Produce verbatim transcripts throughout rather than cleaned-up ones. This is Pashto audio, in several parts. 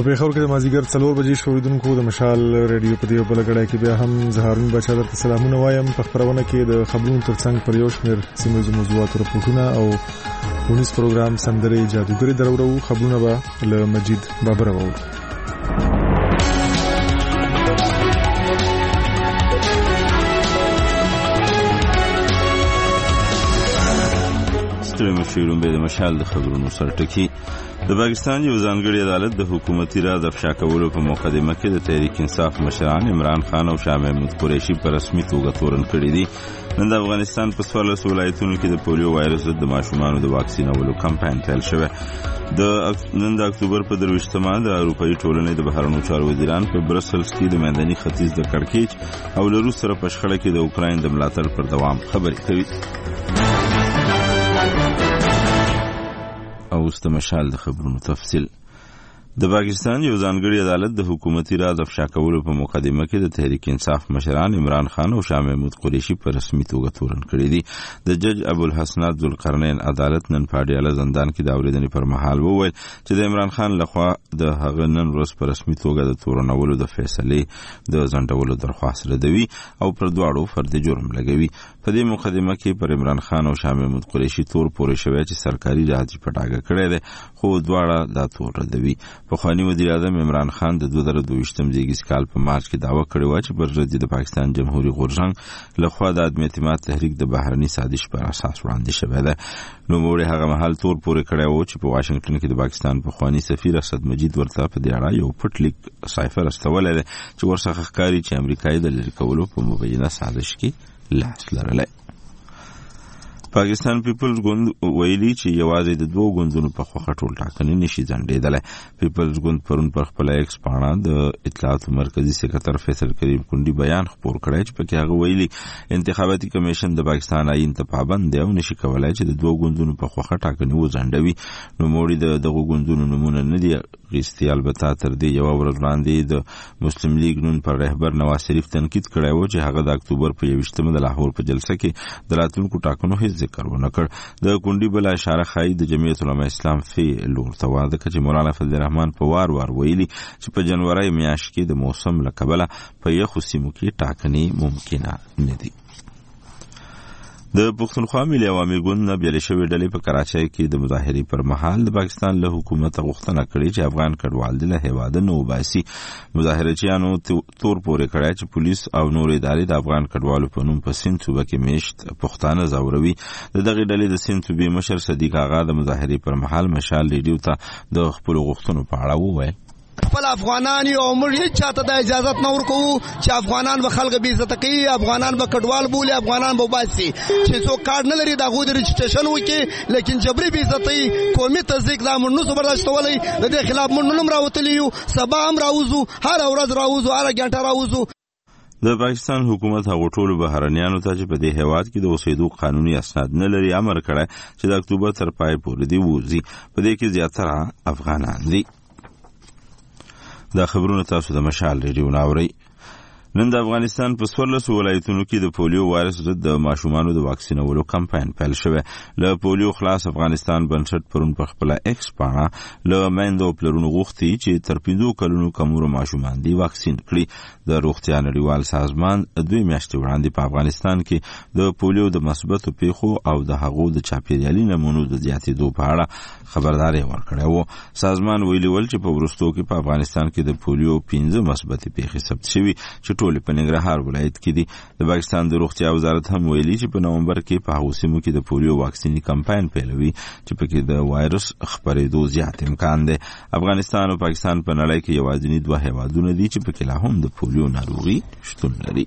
په پیښور کې د مازیګر څلور بجې شوریدونکو د مشال ریډیو په دې بل غړای کې بیا هم زهارون بچا درته سلامونه وایم. په خبرونه کې د خبرونو ترڅنګ پر یو شمېر سیمه موضوعات راپورټونه او ونیس پروګرام سندري جادوګری درورو خبرونه به له مجید بابر وو. ستړي مشیرون به د مشال د خبرونو سرټکی. د پاکستان یو ځانګړی عدالت د حکومتي راز افشا کولو په مقدمه کې د تحریک انصاف مشران عمران خان او شاه محمود قریشي په رسمي توګه تورن کړي دي. نن د افغانستان په څوارلسو ولایتونو کې د پولیو وایرس ضد د ماشومانو د واکسینولو کمپاین پیل شوی. د نن د اکتوبر په درویشتمه د اروپایي ټولنې د بهرنیو چارو وزیران په برسلز کې د میداني ختیځ د کړکېچ او له روس سره په شخړه کې د اوکراین د ملاتړ پر دوام خبرې کوي. او اوس د مشال د خبرونو تفصیل. د پاکستان یو ځانګړی عدالت د حکومتي راز افشا کولو په مقدمه کې د تحریک انصاف مشران عمران خان او شاه محمود قریشي په رسمي توګه تورن کړي دي. د جج ابوالحسنات ذوالقرنین عدالت نن په اډیاله زندان کې د اورېدنې پر مهال وویل چې د عمران خان لخوا د هغه نن ورځ په رسمي توګه د تورنولو د فیصلې د ځنډولو درخواست ردوي او پر دواړو فرد جرم لګوي. په دې مقدمه کې پر عمران خان او شاه محمود قریشي تور پورې شوی چې سرکاري راځي پټاګه کړی دی، خو دواړه دا تور ردوي. پخوانی وزیر اعظم عمران خان د دوه زره دویشتم زیږیز کال په مارچ کې دعوه کړې وه چې پر ضد د پاکستان جمهوریت غورځنګ لخوا د عدم اعتماد تحریک د بهرني سازش پر اساس وړاندې شوی دی. نوموړي هغه مهال تور پورې کړی و چې په واشنګټن کې د پاکستان پخوانی سفیر اسد مجید ورته په دې اړه یو پټ لیک صایفر استولی دی چې ورڅخه ښکاري چې امریکایي د لرې کولو په مبینه سازش کې لاس لرلی. پاکستان پیپلز ګوند ویلي چې یوازې د دوو ګوندونو په خوښه ټول ټاکنې نشي ځنډېدلی. پیپلز ګوند پرون پر خپله ایکس پاڼه د اطلاعاتو مرکزي سکرتر فیصل کریم کونډي بیان خپور کړی چې پکې هغه ویلي انتخاباتي کمیشن د پاکستان آئین ته پابند دی او نشي کولی چې د دوو ګوندونو په خوښه ټاکنې وځنډوي. نوموړي د دغو ګوندونو نومونه نه دي اخیستي. البته تر دې یوه ورځ وړاندې د مسلم لیگ نون پر رهبر نواز شریف تنقید کړی و چې هغه د اکتوبر په یوویشتمه د لاهور په جلسه کې د راتلونکو ټاکنو هیڅ ذکر ونه کړ. د کونډي بل اشاره ښایي د جمعیت علماء اسلام فی لور ته وه، ځکه چې مولانا فضل الرحمن په وار وار ویلي چې په جنوري میاشت کې د موسم له کبله په یخو سیمو کې ټاکنې ممکنه نه دي. د پښتونخوا ملي عوامي ګوند نه بیلې شوې ډلې په کراچۍ کې د مظاهرې پر مهال د پاکستان له حکومته غوښتنه کړې چې افغان کډوال د له هېواده نه وباسي. مظاهرچیانو تور پورې کړی چې پولیس او نور ادارې د افغان کډوالو په نوم په سیند صوبه کې میشت پښتانه ځوروي. د دغې ډلې د سیند صوبې مشر صدیق آغا د مظاهرې پر مهال مشال ریډیو ته د خپلو غوښتنو په اړه وویل. خپل افغانان یو موږ هیڅ چاته د اجازت نه ورکوو چې افغانان به خلک بې عزته کوي، افغانان به کډوال بولي، افغانان به وباسي. چې څوک کارډ نه لري د هغوی د رجسټریشن وکړي، لیکن جبري بې عزتۍ قومي تضیق دا موږ نشو برداشتولی. د دې خلاف موږ نن هم راوتلي یو، سبا هم راوځو، هره ورځ راوځو، هره ګنټه راوځو. د پاکستان حکومت هغو ټولو بهرنیانو ته چې په دې هېواد کې د اوسېدو قانوني اسناد نه لري امر کړی چې د اکتوبر تر پای پورې دې ووځي. په دې کې زیاتره افغانان دي. دا خبرونه تاسو د مشال ریډیو نه اورئ. نن د افغانستان په څوارلسو ولایتونو کې د پولیو وایرس ضد د ماشومانو د واکسینولو کمپاین پیل شوی. له پولیو خلاص افغانستان بنسټ پرون په خپله ایکس پاڼه له میندو او پلرونو غوښتي چې تر پنځو کلونو کمورو ماشومان دي واکسین کړي. د روغتیا نړیوال سازمان دوی میاشتې وړاندې په افغانستان کې د پولیو د مثبتو پیښو او د هغو د چاپیریالي نمونو د زیاتېدو په اړه خبرداری ورکړی و. سازمان ویلي ول چې په وروستو کې په افغانستان کې د پولیو پنځه مثبتې پیښې ثبت شوي چې ټولې په ننګرهار ولایت کې دي. د پاکستان د روغتیا وزارت هم ویلي چې په نومبر کې په هغو سیمو کې د پولیو واکسیني کمپاین پیلوي چې پکې د وایرس خپرېدو زیات امکان دی. افغانستان او پاکستان په نړۍ کې یوازیني دوه هېوادونه دي چې پکې لا هم د پولیو ناروغي شتون لري.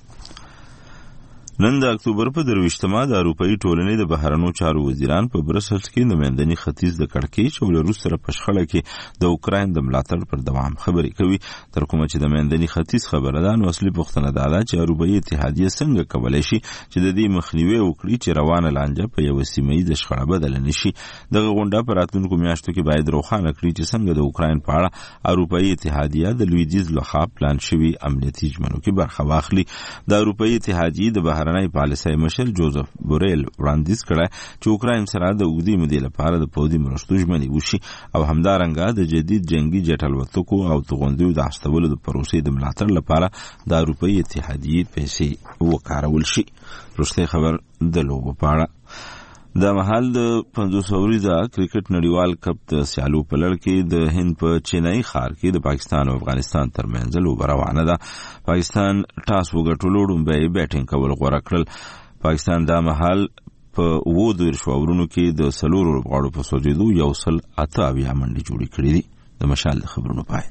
نن د اکتوبر په درویشتمه د اروپایي ټولنې د بهرنیو چارو وزیران په برسلز کې د میداني ختیځ د کړکېچ او له روس سره په شخړه کې د اوکراین د ملاتړ پر دوام خبرې کوي. تر کومه چې د میداني ختیځ خبره ده، نو اصلي پوښتنه دا ده چې اروپایي اتحادیه څنګه کولی شي چې د دې مخنیوی وکړي چې روانه لانجه په یوه سیمه ییزه شخړه بدله نه شي. دغه غونډه په راتلونکو میاشتو کې باید روښانه کړي چې څنګه د اوکراین په اړه اروپایي اتحادیه د لویدیځ لخوا پلان شوي امنیتي ژمنو کې برخه واخلي. د اروپایي اتحادیې د بهر بهرنۍ پالیسۍ مشر جوزف بوریل وړاندیز کړی چې اوکراین سره د اوږدې مودې لپاره د پوځي مرستو ژمنې وشي او همدارنګه د جدید جنگي جټ الوتکو او توغندیو د استولو د پروسې د ملاتړ لپاره د اروپایي اتحادیې پیسې وکارول شي. وروستی خبر د لوبو په اړه. د مهال د پنځوس اوریزه کرکټ نړیوال کپ د سیالو په لړ کې د هند په چینایي ښار کې د پاکستان او افغانستان ترمنځ لوبه روانه ده. پاکستان ټاس وګټلو لومړی بیټینګ کول غوره کړل. پاکستان دا مهال په اووه دېرش اورونو کې د څلورو لوبغاړو په سوځېدو یو سل اته اویا منډې جوړې کړې دي. د مشال د خبرونو پای.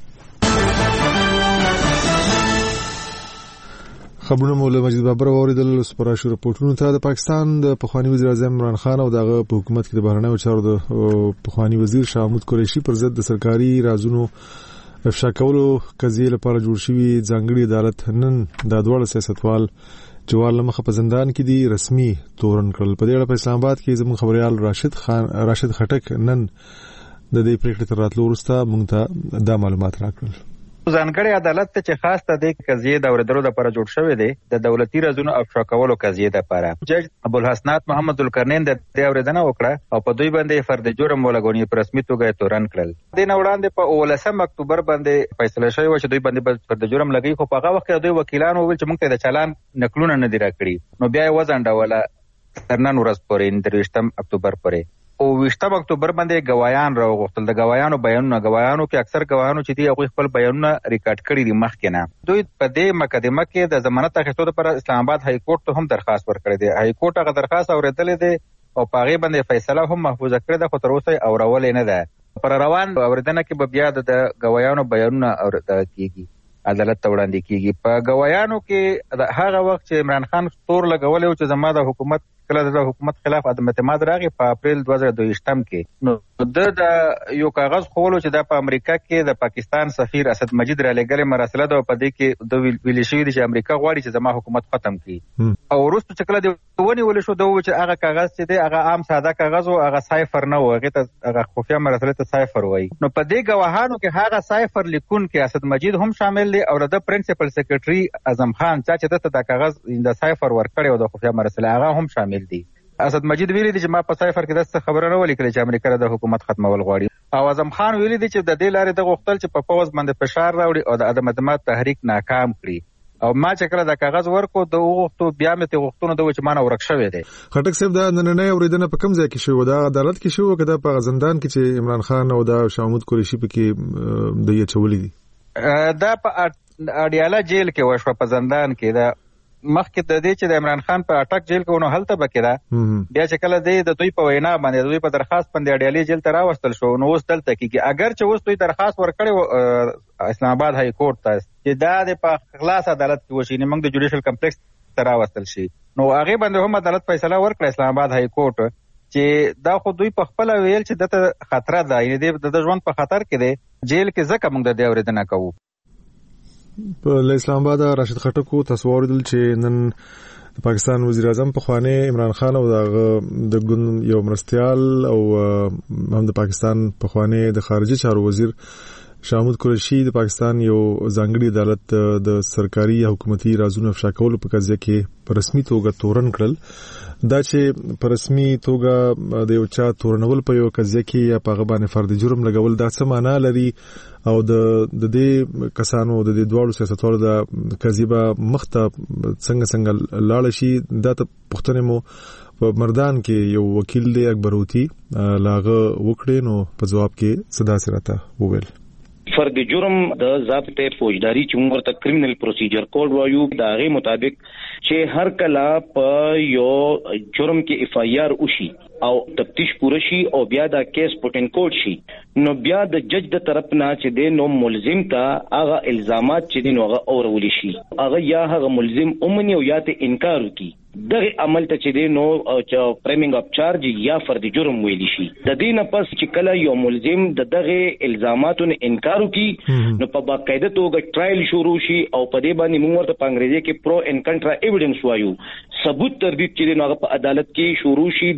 خبرونه مولا مجید بابر اوریدل. سپارښت راپورټونو ته د پاکستان د پخوانی وزیر اعظم عمران خان او دغه په حکومت کې د بهرنیو چارو د پخوانی وزیر شاه محمود قریشي پر ضد د سرکاري رازونو افشا کولو قضیې لپاره جوړ شوی ځانګړي عدالت نن د دوه سیاستوال جوال مخه په زندان کې دي رسمي تورن کړل. په دې اړه په اسلام آباد کې زموږ خبريال راشد خان راشد خټک نن د دې پریکړې تر راتلو وروسته موږ ته دا معلومات راکړل. ځانګړی عدالت ته چې خاص ته د قضیې د اوریدلو لپاره جوړ شوی دی د دولتي رازونو افشا کولو قضیې لپاره. جج ابوالحسنات محمد القرنین د دې اوریدنه وکړه او په دوی باندې فرد جرم ولګونی په رسمي توګه تورن کړل. د نه وړاندې په اولسم اکتوبر باندې فیصله شوی و چې دوی باندې فرد جرم لګي، خو په هغه وخت کې دوی وکیلان وویل چې موږ ته د چالان نقلونه نه دي راکړي. نو بیا یې وځنډوله تر نن ورځ پورې درویشتم اکتوبر پورې. او ویشتم اکتوبر باندې گوايان راوغوښتل. د گوايانو بیانونه گوايانو کې اکثر گواهانو چې دی هغه خپل بیانونه ریکارډ کړي دي مخکې نه. دوی په دې مقدمه کې د ضمانت اخیستو لپاره اسلام آباد های کورټ ته هم درخواست ورکړی دی. های کورټ هغه درخواست اوریدلې دی او په هغه باندې فیصله هم محفوظه کړې ده، خو تر اوسه اورولې نه ده. پر روان اوریدنه کې به بیا د گوايانو بیانونه اوریدل کیږي، عدالت ته وړاندې کیږي. په گوايانو کې هغه وخت چې عمران خان تور لګولې او چې زما د حکومت کله د حکومت خلاف عدم اعتماد راغی په اپریل دوه زره دوه کې، نو د د یو کاغذ خولو چې د په امریکا کې د پاکستان سفیر اسد مجید را لګلې مراسله ده په دې کې د ویل شوی دی چې امریکا غواړي چې زما حکومت ختم کړي. او وروسته چې کله د ونی ول شو دوه چې هغه کاغذ چې دی هغه عام ساده کاغذ او هغه صفر نه و، هغه ته هغه خفیا مراسله ته صفر وایي. نو په دې گواهانو کې هغه صفر لیکون کې اسد مجید هم شامل دی او د پرنسپل سیکریټري اعظم خان چې دته د کاغذ د صفر ورکړی او د خفیا مراسله هغه هم شامل دي. اسد مجید ویلي دی چې ما په صفر کې داسې خبره نه ولیکله چې امریکا د حکومت ختمول غواړي. او اعظم خان ویلي دی چې د دې لارې د غوښتل چې په پوز باندې فشار راوړي او د عدم اعتماد تحریک ناکام کړي. او ما چې کله د کاغذ ورکو د وغوښتو بیا مې ته غوښتنه د چې ما نه ورک شوی دی. خټک صاحب دا نننۍ اوریدنه په کوم ځای کې شوې؟ دا عدالت کې شوې که دا په زندان کې چې عمران خان او د شاه محمود قریشي پکې د یې چولې دي؟ دا په اډیاله جیل کې وشوه په زندان کې. دا مخکې د دې چې د عمران خان په اٹک جیل کې ونه هلته بکې ده، بیا چې کله دی د دوی په وینا باندې دوی په درخواست باندې اډیالي جیل ته راوستل شو، نو اوس دلته کېږي. اگر چې اوس دوی درخواست ورکړی اسلام آباد های کورټ ته چې دا د په خلاص عدالت کې وشي، نه موږ د جوډیشل کمپلیکس ته راوستل شي، نو هغې باندې هم عدالت فیصله ورکړه اسلام آباد های کورټ چې دا خو دوی په خپله ویل چې دته خطره ده، یعنې د ژوند په خطر کې دی جیل کې، ځکه موږ د دې اورېدنه کوو. په اسلام آباد راشد خټکو تاسو اوریدل چې نن د پاکستان وزیر اعظم پخوانی عمران خان او د ګوند یو مرستیال او هم د پاکستان پخوانی د خارجي چارو وزیر شاه محمود قریشي د پاکستان یو ځانګړي عدالت د سرکاري حکومتي رازونو افشا کولو په قضیه کې په رسمي توګه تورن کړل. دا چې په رسمي توګه د یو چا تورنول په یو قضیه کې یا په هغه باندې فرد جرم لګول دا څه معنا لري او د د دې کسانو د دې دواړو سیاستوالو د قضیه به مخته څنګه څنګه لاړ شي؟ دا ته پوښتنه مو په مردان کې یو وکیل دی اکبروتی لاغه وکړې، نو په جواب کې صدا سره وویل فرد جرم د ضابطه فوجداري چې موږ ورته کرمینل پروسیجر کوډ وایو د هغې مطابق چې هر کله په یو جرم کې اف آی آر وشي او تفتیش پوره شي او بیا دا کیس پټن کوډ شي، نو بیا د جج د طرف نه چې دی نو ملزم ته هغه الزامات چې دی نو هغه اورول شي، هغه یا هغه ملزم اومني او یا ته انکار وکړي. دغه عمل ته چې دی نو چې فریمینګ اف چارج یا فرد جرم ویل شي. د دې نه پس چې کله یو ملزم د دغه الزاماتو نه انکار وکړي، نو په باقاعده توګه ټرایل شروع شي او په دې باندې موږ ورته په انګریزي کې پرو ان کنټرا ایویډنس وایو، ثبوت تردید چې دی نو هغه په عدالت کې شروع شي د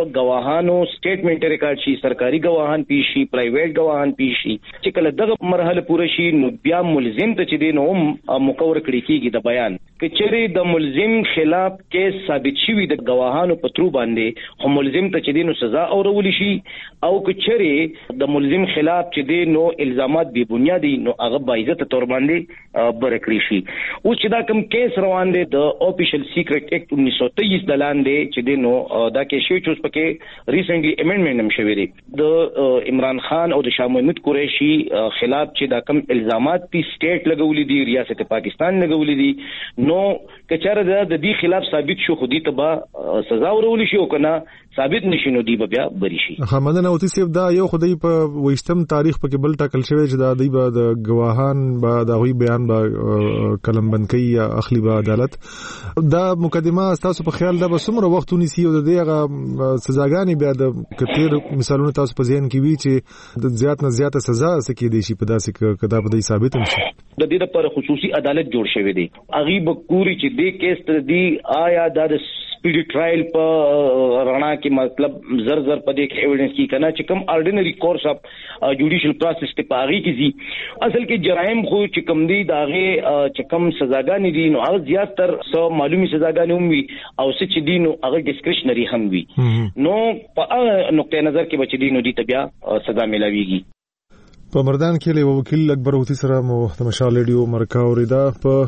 گواهانو سټیټمنټ ریکارډ شي، سرکاري گواهان پیش شي، پرایویټ گواهان پیش شي. چې کله دغه مرحله پوره شي نو بیا ملزم ته چې دی نو مقرر کړي کیږي د بیان. کچري د ملزم خلاف کیس ثابت شوی د گواهانو په ترو باندې هم ملزم ته چې دی نو سزا اورول شي، او کچري د ملزم خلاف چې دی نو الزامات بی بنیادی نو هغه باعزت تور باندې برکړي شي. او چې دا کوم کیس روان دی د آفیشل سیکریټ ایکټ انیس سو تیئیس د لاندې چې دی نو دا کې شوی چې پکې ریسنټلی امندمنت هم شوی دی د عمران خان او د شاه محمود قریشي خلاف چې دا کوم الزامات دي سټیټ لګولې دي، ریاست پاکستان لګولې دي، نو کچاره د دې خلاف ثابت شو خو دې ته به سزا ورول شي، او کنه ثابت نشي نو دی بیا بری شي. خامدنه اوتی سیف دا یو خدای په وشتم تاریخ پکې بل ټاکل شوی چې دا دی به د گواهان به د غوي بیان به کلم بنکي یا اخلي به عدالت. دا مقدمه تاسو په خیال دا به څومره وخت ونیسي او د دغه سزاګانی بیا د کثیر مثالونه تاسو په ذهن کې وی چې د زیات نه زیاته سزا سکه دي شي په داسې کدا په دې ثابت هم شي؟ د دې لپاره خصوصي عدالت جوړ شوی دی. اغي بکوري چې دې کیس ته دی آیا د سپیډي ټرایل په رڼا کې مطلب زر زر په دې کې ایویډنس کی کنه چې کوم آرډینری کورس اف جوډیشل پروسس ته پاغي کیږي. اصل کې جرایم خو چې کوم دی داغه چې کوم سزاګانې دي نو هغه زیات تر سو معلومي سزاګانې هم وي او څه چې دي نو هغه ډیسکریشنری هم وي. نو په نقطه نظر کې بچ دي نو دي تبیا سزا ملاويږي. په مردان کې له وکیل اکبر اوتی سره مو د مشال ریډیو مرکا اوریدا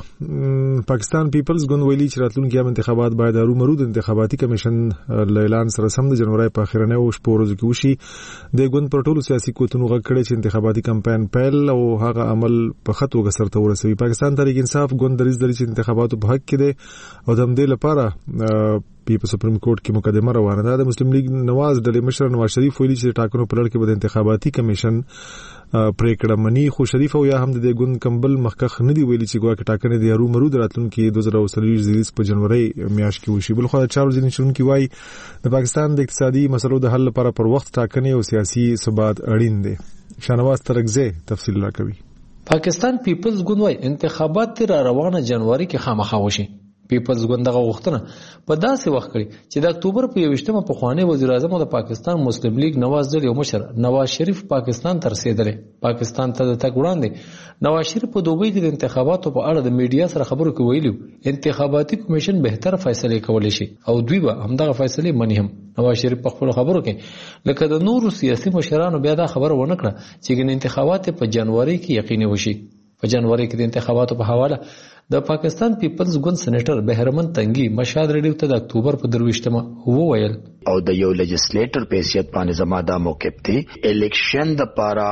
په پاکستان پیپلز ګوند ویلي چې راتلونکي انتخابات باید هرو مرو د انتخاباتي کمیشن له اعلان سره سم د جنوري په اخرنه او شپو ورځو کې وشي. د ګوند پر ټولو سیاسي قوتونو غږ کړي چې انتخاباتي کمپاین پیل او هغه عمل په خطو غسرته ورسوي. پاکستان تحریک انصاف ګوند دریز دري چې انتخاباتو په حق کې دي او د همدې لپاره په سپریم کورټ کې مقدمه روانه ده. د مسلم لیگ نواز ډلې مشر نواز شریف ویلي چې ټاکنو په لړ کې به د انتخاباتي کمیشن پریکړه منی، خو شریف او یا هم د ګوند کمبل مخکخ نه دی ویلي چې ګواکې ټاکنې د هرو مرو راتلونکي دوه زره څلور زیریز په جنوري میاشت کې وشي. بل خو د چارو ځینې شونکي وایي د پاکستان د اقتصادي مسلو د حل لپاره پر وخت ټاکنې او سیاسي ثبات اړین دي. شانواز ترکزه تفصیل راکوي. پاکستان پیپلز ګوند وايي انتخابات تر روانه جنوري کې خامخا وشي. پیپلز ګوند دغه غوښتنه په داسې وخت کړي چې د اکتوبر په یوویشتمه په خوانی وزیر اعظم د پاکستان مسلم لیگ نواز ډلې مشر نواز شریف پاکستان ته رسیدلې. پاکستان ته د تګ وړاندې نواز شریف په دوبۍ کې د انتخاباتو په اړه د میډیا سره خبرو کې ویلي انتخاباتي کمیشن بهتر فیصله کولی شي او دوی به همدغه فیصله مني هم. نواز شریف په خپل خبرو کې لکه د نورو سیاسي مشرانو بیا دا خبره ونه کړه چې انتخابات په جنوري کې یقیني وشي. په جنوري کې د انتخاباتو په حواله د پاکستان پیپلز ګوند سېنیټر بهرمن تنگي مشاد ریډیو ته د اکتوبر په درويشتمه وویل او د یو لیجسلیټر په حیثیت باندې زما دا موقف دی الیکشن د پارا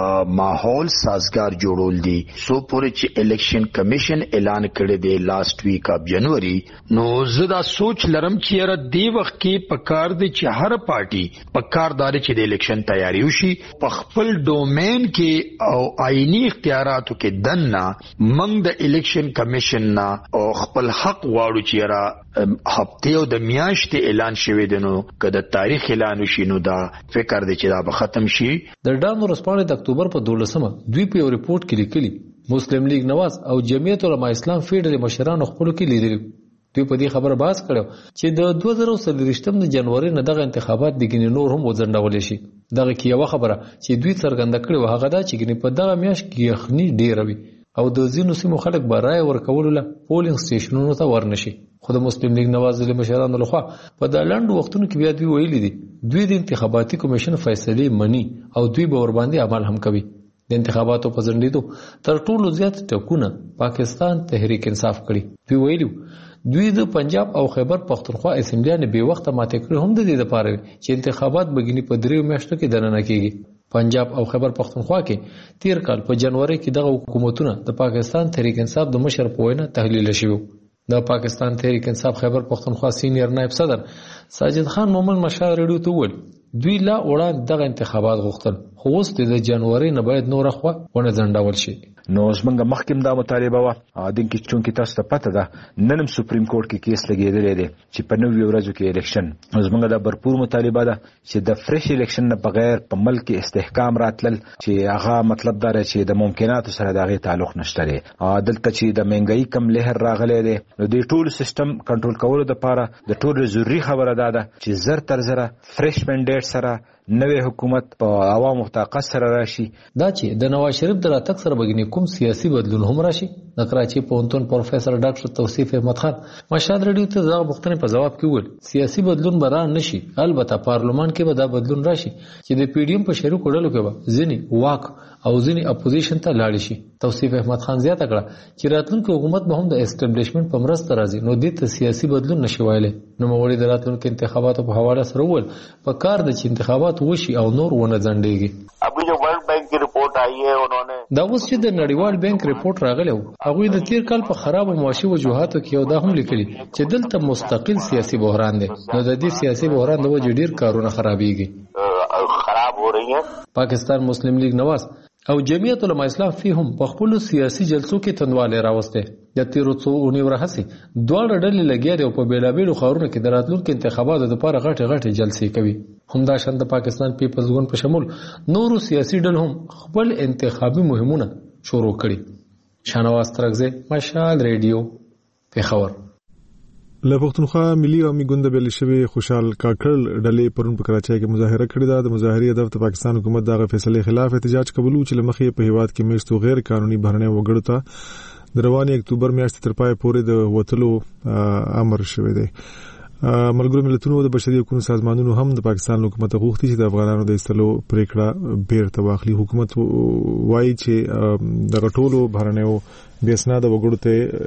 ماحول سازگار جوړول دي. سو پورې چې الیکشن کمیشن اعلان کړی دی لاست ویک اف جنوري، نو زه دا سوچ لرم چې را دی وخت کې پکار دی چې هر پارټي پکاردار چې د الیکشن تیاری وشي په خپل ډومین کې او آئینی اختیاراتو کې دنه منګ د الیکشن کمیشن نا او خپل حق واړو چې را هفته او د میاشتې اعلان شوی دی. نو کله تاریخ اعلان وشي نو دا فکر دی چې دا به ختم شي. د ډانو رسپانې د اکتوبر په دولسمه دوی په یو ریپورت کې لیکلي مسلم لیگ نواز او جمعیت علماء اسلام فیډرل مشرانو خپل کې لیدل. دوی په دې خبره باز کړو چې د دوه زره څلوېښتم د جنوري نه دغه انتخابات د ګینې نور هم وځنډول شي. دغه کې یو خبره چې دوی څرګنده کړې و هغه دا چې ګینې په دغه میاشت کې یخني ډېر وي او د ځینو سیمو خلک به رای ورکولو له پولینګ سټیشنونو ته ورنشي. خو د مسلم لیگ نواز له مشرانو لخوا په د لاندو وختونو کې بیا دوی ویلي دي دوی د انتخاباتي کمیشن فیصله مني او دوی به ور باندې عمل هم کوي. د انتخاباتو په ځنډېدو تر ټولو زیات ټکونه پاکستان تحریک انصاف کړي. دوی ویلي دوی د پنجاب او خیبر پختونخوا اسمبلیانې به وخت ماته کړې هم د دې لپاره چې انتخابات بګینی په دریو میاشتو کې دننه کیږي. پنجاب او خیبر پختونخوا کې تیر کال په جنوري کې دغه حکومتونه د پاکستان تحریک انصاف د مشر په وینا تحلیل شوی. د پاکستان تحریک انصاف خیبر پختونخوا سینیئر نائب صدر ساجد خان مومن مشال ریډیو ته وویل دوی لا وړاندې دغه انتخابات غوښتل خو اوس د جنوري نه باید نور خوا ونه ځنډول شي. نو زمونږ مخکې دا مطالبه وه دین کې چونکې تاسو ته پته ده نن هم سپریم کورټ کې کیس لګېدلی دی چې په نویو ورځو کې الیکشن زمونږ دا برپور مطالبه ده چې د فریش الیکشن نه بغیر په ملک کې استحکام راتلل چې هغه مطلب دا چې د ممکناتو سره د هغې تعلق نشته دی. دلته چې د مهنګایي کم لهر راغلی دی نو د ټول سیستم کنټرول کولو دپاره د ټولو ضروري خبره دا ده چې زر تر زره فریش منډیټ سره نوې حکومت په عوامو طاقت سره راشي. دا چې د نواز شریف د راتګ سره بګنی کوم سیاسي بدلون هم راشي. د کراچي پوهنتون پروفیسور ډاکټر توصیف احمد خان مشهد رادیو ته دغه پوښتنې په جواب کې وویل سیاسي بدلون به را نشي، البته پارلمان کې به دا بدلون راشي چې د پی ډی ایم په شریکو ډلو کې به ځینې واک او ځینې اپوزیشن ته لاړ شي. توصیف احمد خان زیاته کړه چې راتلونکي حکومت به هم د اسټابلیشمنت په مرسته راځي نو دې ته سیاسي بدلون نشي ویلی. نوموړي د راتلونکي انتخاباتو په حواله سره وویل په کار ده چې انتخابات وشي او نور ونه ځنډېږي. ابھی جو ورلڈ بینک کی رپورٹ آئی ہے انہوں نے دا اوس چې د نړیوال بانک رپورت راغلی و هغوی د تیر کال په خرابو معاشي وجوهاتو کې یو دا هم لیکلي چې دلته مستقل سیاسي بحران دی نو د دې سیاسي بحران د وجې ډېر کارونه خرابېږي خراب ہو رہی ہیں. پاکستان مسلم لیگ نواز او جمعیت علماء اسلام فی هم په خپلو سیاسي جلسو کې تندوالی راوستی. د تیرو څو اونیو راهیسې دواړه ډلې لګیا دي او په بېلابېلو ښارونو کې د راتلونکي انتخاباتو دپاره غټې غټې جلسې کوي. همداشان د پاکستان پیپلز ګوند په شمول نورو سیاسي ډلو هم خپل انتخابي مهمونه شروع کړي. شاهنواز ترکزی، مشال ریډیو، پېښور. له پښتونخوا ملي عوامي ګوند بل شوی خوشحال کاکړ ډلې پرون په کراچۍ کې مظاهره کړې ده. د مظاهرې هدف د پاکستان حکومت دغه فیصلې خلاف احتجاج کول چې لمخې په هیواد کې میشتو غیر قانوني بهرنۍ وګړو ته د رواني اکتوبر میاشتې تر پای پورې د وتلو امر شوی دی. ملګرو ملتونو د بشري حقوقو سازمانونو هم د پاکستان حکومت غوښتي چې د افغانانو د ایستلو پریکړه بیرته واخلي. حکومت وایي چې دغه ټولو بهرنیو بې اسناده وګړو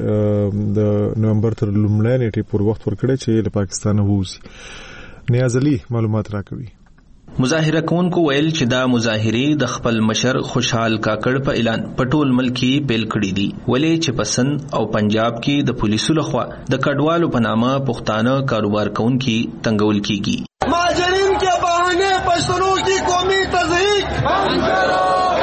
ته د نومبر تر لومړۍ نیټې پورې وخت ورکړی چې له پاکستانه ووځي. نیاز علي معلومات راکوي. مظاهره کوونکو ویل چې دا مظاهرې د خپل مشر خوشحال کاکړ په اعلان په ټول ملک کې پیل کړي دي ولې چې په سند او پنجاب کې د پولیسو لخوا د کډوالو په نامه پښتانه کاروبار کوونکي تنګول کیږي. مهاجرین کے بہانے پښتنو کی قومی تضحیک.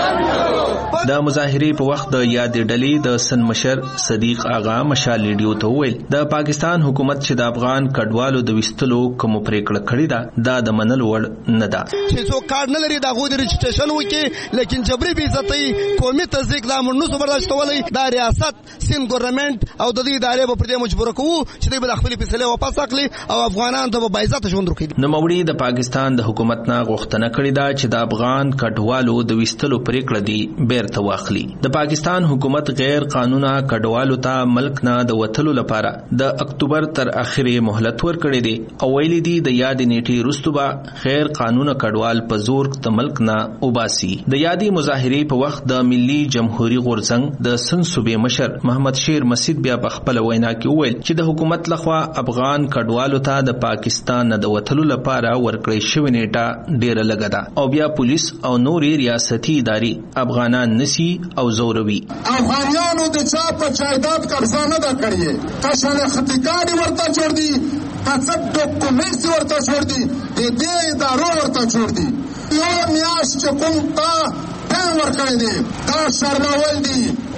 د مظاهرې په وخت د یاد ډلې د سن مشر صدیق آغا مشال ریډیو ته ویل د پاکستان حکومت چې د افغان کډوالو د وستلو کوم پریکړه کړې ده دا د منلو وړ نه ده. چې څوک کارت نه لري دا غو د رجسټریشن وکړي لیکن جبري بې عزتۍ قومي تضحیک دا موږ نشو برداشتولی. دا ریاست سین ګورنمنت او د دې ادارې به پر دې مجبور کوو چې دوی به د خپلې فیصلې واپس اخلي او افغانانو ته به باعزته ژوند ورکړي. نوموړي د پاکستان د حکومت نه غوښتنه کړې ده چې د افغان کډوالو د وستلو پریکړه دی بیرته واخلي. د پاکستان حکومت غیر قانونه کډوالو ته ملک نه د وتلو لپاره د اکتوبر تر اخرې مهلت ورکړی دی او ویلي دي د یاد نیټې وروسته به غیر قانونه کډوال په زور د ملک نه وباسي. د یادې مظاهرې په وخت د ملي جمهوریت غورځنګ د سن صوبې مشر محمد شیر مسعود بیا په خپل وینا کې وویل چې د حکومت لخوا افغان کډوالو ته د پاکستان نه د وتلو لپاره ورکړی شوې نیټه ډیره لږه ده او بیا پولیس او نورې ریاستي ادارې افغانان نسی او زوروي. افغانانو د چا په جایداد قبضه نه ده کړې، تشن خطیکاډي ورته جوړ دي، پڅ ډاکومنټس ورته جوړ دي، د دې ادارو ورته جوړ دي. یو میاش چې کوم تا ټیم ورکړی دی دا شرمول دي.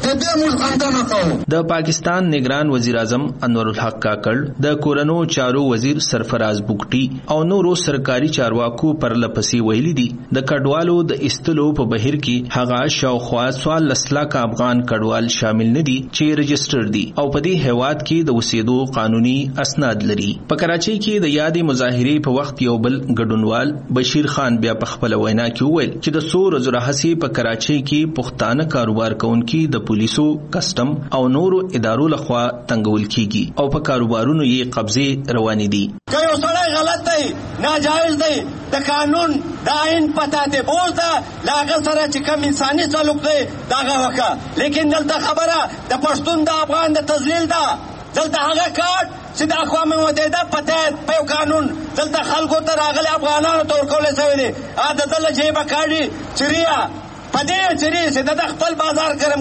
د پاکستان نگران وزیر اعظم انور الحق کاکړ د کورونو چارو وزیر سرفراز بوګټي او نورو سرکاري چارواکو پر لپسې ویلي دي د کډوالو د استلو په بهیر کې هغه شاوخوا سوال لسلاک افغان کډوال شامل نه دي چې رجسټر دي او په دې هیواد کې د اوسېدو قانوني اسناد لري. په کراچۍ کې د یادې مظاهرې په وخت یو بل ګډونوال بشیر خان بیا په خپل وینا کې وویل چې د څو ورځو راهیسې په کراچۍ کې پښتانه کاروبار کوونکي د پولیسو، کسٹم او نورو ادارو لخوا تنګول کیږي او په کاروبارونو یې قبضه روانې دي. که یو سړی غلط دی، ناجایز دی، د قانون د آئین پتا ته بوز ده لاغه سره چې کوم انساني تعلق دی داغه وکړه. لیکن دلته خبره د پښتون د افغان د تذلیل ده. دلته هغه کارت چې د اقوام متحده پته په قانون دلته خلکو ته راغلي افغانانو ته ورکول شوی دی. ا د دله جیبه کاډي چریا پدې چری چې د خپل بازار ګرم کوي.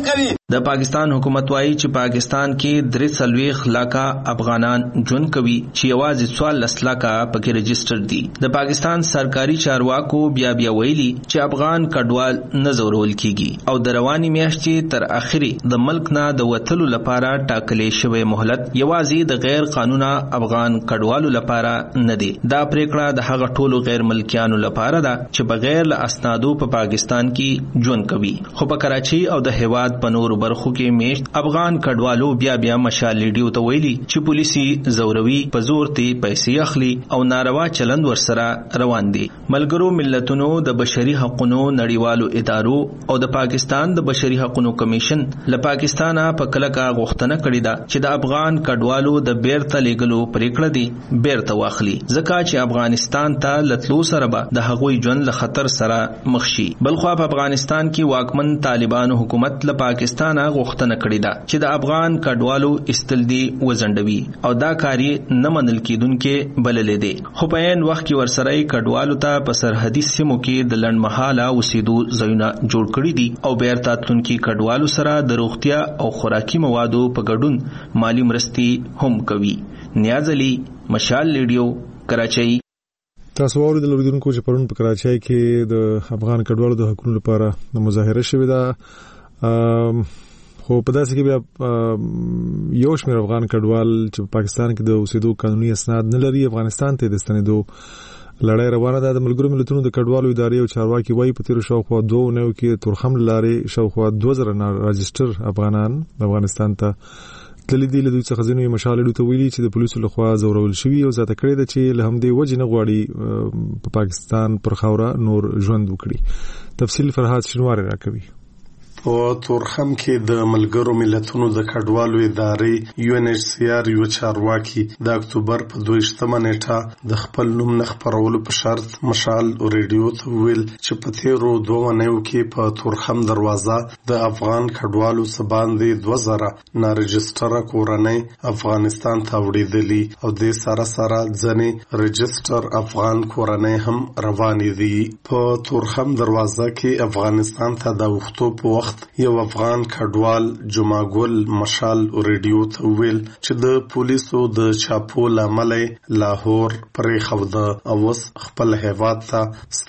د پاکستان حکومت وايي چې پاکستان کې درې څلوېښت لاکه افغانان ژوند کوي چې یوازې څوارلس لاکه پکې رجسټر دي. د پاکستان سرکاري چارواکو بیا بیا ویلي چې افغان کډوال نه ځورول کیږي او د رواني میاشتې تر اخري د ملک نه د وتلو لپاره ټاکلې شوی مهلت یوازې د غیر قانونه افغان کډوالو لپاره نه دی. دا پریکړه د هغه ټولو غیر ملکیانو لپاره ده چې بغیر له اسنادو په پا پاکستان کې ژوند کوي. خو په کراچي او د هیواد په نورو برخو کې میشت افغان کډوالو بیا بیا مشال لیډیو ته ویلي چې پولیسي زوروي په زور تی پیسې اخلي او ناروا چلند ورسره روان دي. ملګرو ملتونو د بشري حقوقو نړیوالو ادارو او د پاکستان د بشري حقوقو کمیشن له پاکستانه په کلکه غوښتنه کړې ده چې د افغان کډوالو د بیرته لیږلو پریکړه دي بیرته واخلي، ځکه چې افغانستان ته لتلو سره به د هغوی ژوند له خطر سره مخ شي. بلخو په افغانستان کې واکمن طالبانو حکومت له پاکستان غوښتنه کړې ده چې د افغان کډوالو استلدي وزندوي او دا کاری نه منل کیدونکې بللې دي. خو په عین وخت کې ورسره کډوالو ته په سرحدي سیمو کې د لنډمهاله اوسېدو ځایونه جوړ کړي دي او بیرته تلونکي کډوالو سره د روغتیا او خوراکي موادو په ګډون مالی مرستې هم کوي. نیاز علي، مشال لیډیو، کراچۍ. تاسو ورته د لوریدونکو چې پرون په کراچۍ کې د افغان کډوالو د حقوقو لپاره مظاهره شوې ده، خو په داسې کې بیا یو شمېر افغان کډوال چې په پاکستان کې د اوسېدو قانوني اسناد نه لري افغانستان ته د ستنېدو لړۍ روانه ده. د ملګرو ملتونو د کډوالو ادارې او چارواکي وايي په تیرو شاوخوا دوه اونیو کې تورخم له لارې شاوخوا دوه زره راجسټر افغانان افغانستان ته تللي دي. له دوی څخه ځینو یې مشال لیډیو ته ویلي چې د پولیسو لخوا ځورول شوي او زیاته کړې ده چې له همدې وجې نه غواړي په پاکستان پر خاوره نور ژوند وکړي. تفصیل فرهاد شینواری راکوي. په تورخم کې د ملګرو ملتونو د کډوالو ادارې یو ان ایچ سی آر یو چارواکي د اکتوبر په دویشتمه نیټه د خپل نوم نه خپرولو په شرط مشال ریډیو ته ویل چې په تیرو دوه اونیو کې په تورخم دروازه د افغان کډوالو څخه باندې دوه زره نارجسټره کورنۍ افغانستان ته وړېدلي او د سره سره ځنې رجسټر افغان کورنۍ هم روانې دي. په تورخم دروازه کې افغانستان ته د وختو په وخت یو افغان کډوال جمعګل مشال ریډیو ته ویل چې د پولیسو د چاپو لامل لاهور پرې خوده او اوس خپل هیواد ته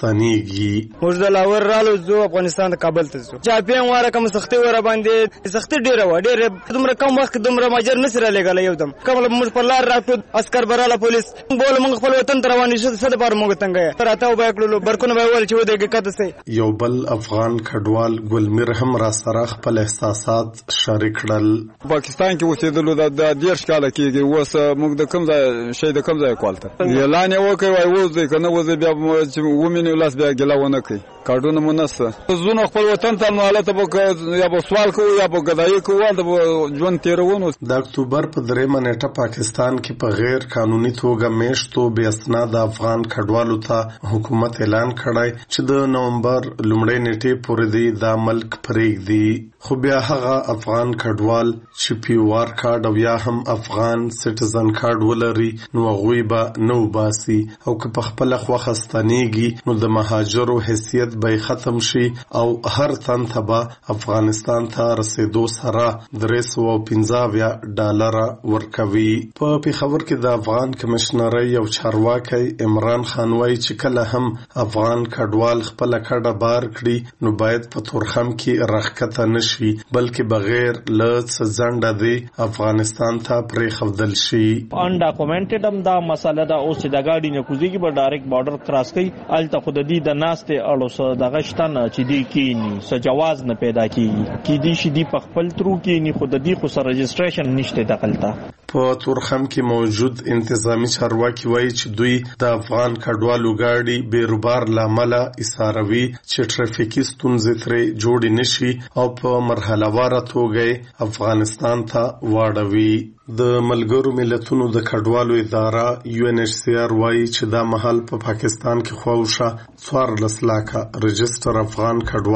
ستنېږي. موږ د لاهور رالو زو افغانستان ته کابل ته زو چاپیان واره کوم سختي ور باندې سختي ډیره و ډیره دومره کم وخت دومره ماجر نسره لګل یو دم کوم موږ په لار راټو عسكر براله پولیس بول موږ خپل وطن ته روان شو صد بار موږ تنګه راته وبا کړلو برکونه به ول چې ودی کته سي. یو بل افغان کډوال ګلمیر هم را سره خپل احساسات شریک کړل. پاکستان کې اوسېدلو د ډیر کال کېږي اوس موږ د کوم ځای شي د کوم ځای کولته اعلان وکړي وای وځي کنه وځي بیا ومنه لاس بیا ګلاونه کوي کارډونه منسه زونه خپل وطن ته مالته به یا به سوال کوو یا به غدای کوو د ژوند تیرونو. د اکتوبر په درېمه نیټه پاکستان کې په غیر قانوني توګه میشتو بې اسناد افغان کډوالو ته حکومت اعلان کړی چې د نومبر لومړۍ نیټې پورې دی دا ملک پرېږدي. خو بیا هغه افغان کډوال چې پی او آر کارډ او یا هم افغان سټیزن کارډ ولري نو هغوی به نه وباسي او که په خپله خوښه ستنېږي نو د مهاجرو حیثیت به ختم شي او هر تن ته به افغانستان ته رسېدو سره درې سوه پنځه اویا ډالره ورکوي. په پېښور کې د افغان کمیشنرۍ یو چارواکی عمران خان وایي چې کله هم افغان کډوال خپله کډه بار کړي نو باید په تورخم کې راښکته نه شي بلکې بغیر له څه ځنډه دی افغانستان ته پرېښودل شي. انډاکومنټډ هم دا مسله ده اوس چې د ګاډي نه کوزېږي به ډایرکټ بارډر کراس کوي هلته خو د دې د ناستې اړو څه دغه شته نه چې دوی کښېني څه جواز نه پیدا کېږي کېدای شي دوی په خپل ترو کښېني خو د دوی خو څه رجسټریشن نشته دغلته. په تورخم کې موجود انتظامی چارواکي وایي چې دوی د افغان کډوالو ګاډي بیروبار له امله ایساروي چې ټرافیکي ستونزې ترې جوړې نشي او په مرحله واره توګه افغانستان ته واړوي. د ملګرو ملتونو د کډوالو اداره یو ان ایچ سی آر وایي چې دا مهال په پاکستان کې خواوشا څوارلس لاکه رجسټر افغان کډوال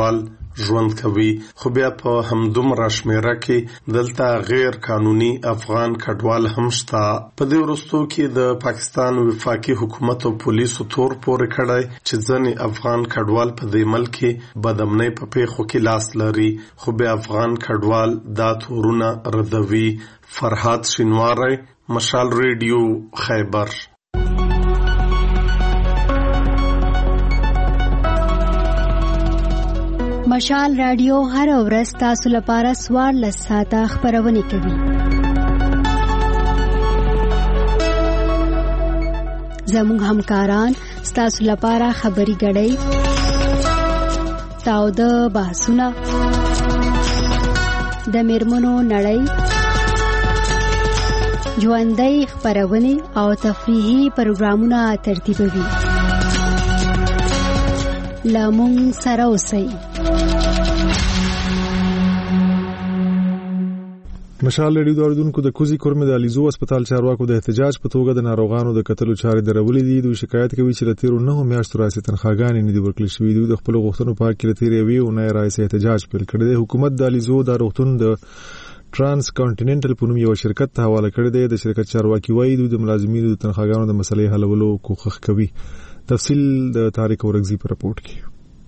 ژوند کوي، خو بیا په همدومره شمیره کې دلته غیر قانوني افغان کډوال هم شته. په دې وروستو کې د پاکستان وفاقي حکومت او پولیسو تور پورې کړی چې ځینې افغان کډوال په دې ملک کې بدامنۍ په پیښو کې لاس لري، خو بیا افغان کډوال دا تورونه ردوي. فرهاد شینواری، مشال ریډیو، خیبر. مشال رادیو هر ورځ تاسو لپاره څوارلس ساعته خبرونه کوي. زموږ همکاران ستاسو لپاره خبري غړي، تاوده بحثونه، د میرمنو نړۍ، ژوندۍ خبرونه او تفریحي پروګرامونه ترتیبوي. لامون سره اوسئ. مشال ریډیو د اوریدونکو د کوزي کورمه د الیزو هسپتال چارواکو د احتجاج په توګه د ناروغانو د قتل چارې درولې دي. دوی شکایت کوي چې د تیرو نه میاشتو راځي تنخواګانې نه دي ورکړل شوې. دوی د خپل غوښتنو په اړه کې تیرې وی او نه راځي احتجاج پیل کړی دی. حکومت د الیزو د روغتون د ترانس کانټیننټل په نوم یو شرکت ته حواله کړی دی. د شرکت چارواکي وایي دوی د ملازمینو د تنخواګانو د مسلې حلولو کوښښ کوي. تفصیل د طارق اورغزي په رپورت کې.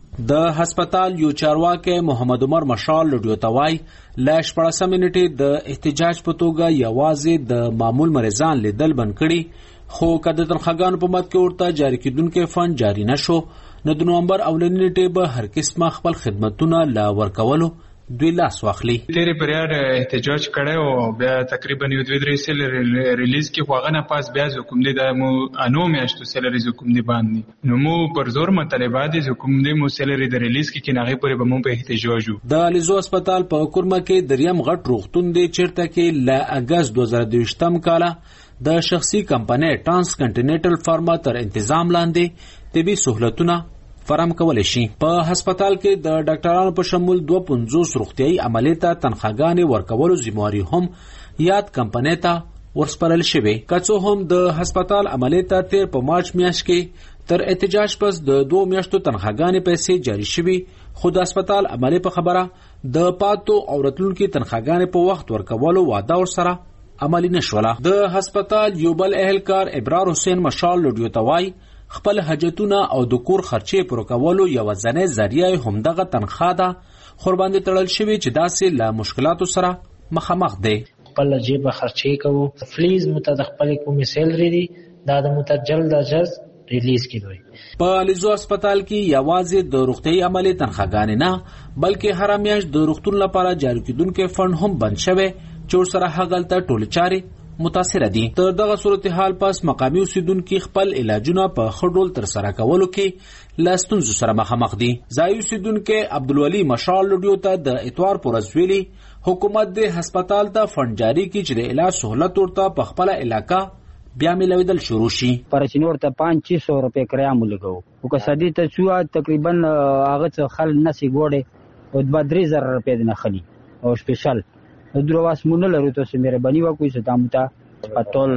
د هسپتال یو چارواکي محمد عمر مشال لډیو توای لاش پړسه منټه د احتجاج په توګه یوازې د معمول مریضان لیدل بند کړي، خو کله تنخواګانو په مد کې ورته جاری کیدونکو فند جاری نشو نو د نومبر اولنی نیټه به هر قسمه خپل خدماتونه لا ورکولو دوی لاس واخلي. تیرې پریار احتجاج کړي او بیا تقریبا یو دوه درې سل ریلیز کې خو غنه پاس بیا حکومت د مو انو میاشتو سیلری حکومت باندې نو مو پر زور مطالبات د حکومت مو سیلری د ریلیز کې کناغه پرې به مو په احتجاج وو. د الیزو هسپتال په کورمه کې دریم غټ روغتون دی چیرته کې ل اگست دوه هزار دوه کاله د شخصي کمپنۍ ټرانس کنټیننټل فارما تر تنظیم لاندې طبي سہولتونه فراهم کولای شي. په هسپتال کې د ډاکټرانو په شمول دوه پنځوس روغتيایي عملیات ته تنخواګانې ورکولو ذمہواری هم یاد کمپنۍ ته ورسپارل شوې. کڅو هم د هسپتال عملیات ته تیر په مارچ میاشت کې تر احتجاج پس د دوه میاشتو تنخواګانې پیسې جاری شوې، خو د هسپتال عملیات په خبره د پاتو او راتلونکو تنخواګانې په وخت ورکولو وعده ورسره عملی نشوله. د هسپتال یو بل اهلکار ابرار حسین مشال لډیو توای خپل حاجتونه او د کور خرچې پر کولو یو ځنې ذریعہ هم دغه تنخواه ده خور باندې تړل شوی چې داسې لا مشکلاتو سره مخامخ دي. خپل جیب خرچې کوو، فلیز متد خپل کومې سیلری دي دا د متد جلد اجز ریلیز کیږي. په الیزو هسپتال کې یوازې د روغتي عملي تنخواګانې نه بلکې هر میاشت د روغتون لپاره جاری کیدونکو فند هم بند شوی چې سره هغلته ټول چاري متاثر دي. تر دغه صورتحال پس مقامی اوسیدونکو خپل علاجونه په خډول تر سره کولو کې لاستونزو سره مخامخ دي. ځای اوسیدونکو عبدالولي مشال لډیو ته د اتوار پورز ویلي حکومت د هسپتال ته فند جاری کی چې د علاج سہولت ورته په خپل علاقہ بیا ملویدل شروع شي. پرچینور ته پانچ سو روپے کرایه ملګو او که سدي ته چوا تقریبا هغه څه خل نسی ګوړې او د درې زره روپے نه خلی او سپیشل درواس مونږ لرو ته سمره بنی وا کوئی ستامتا پټول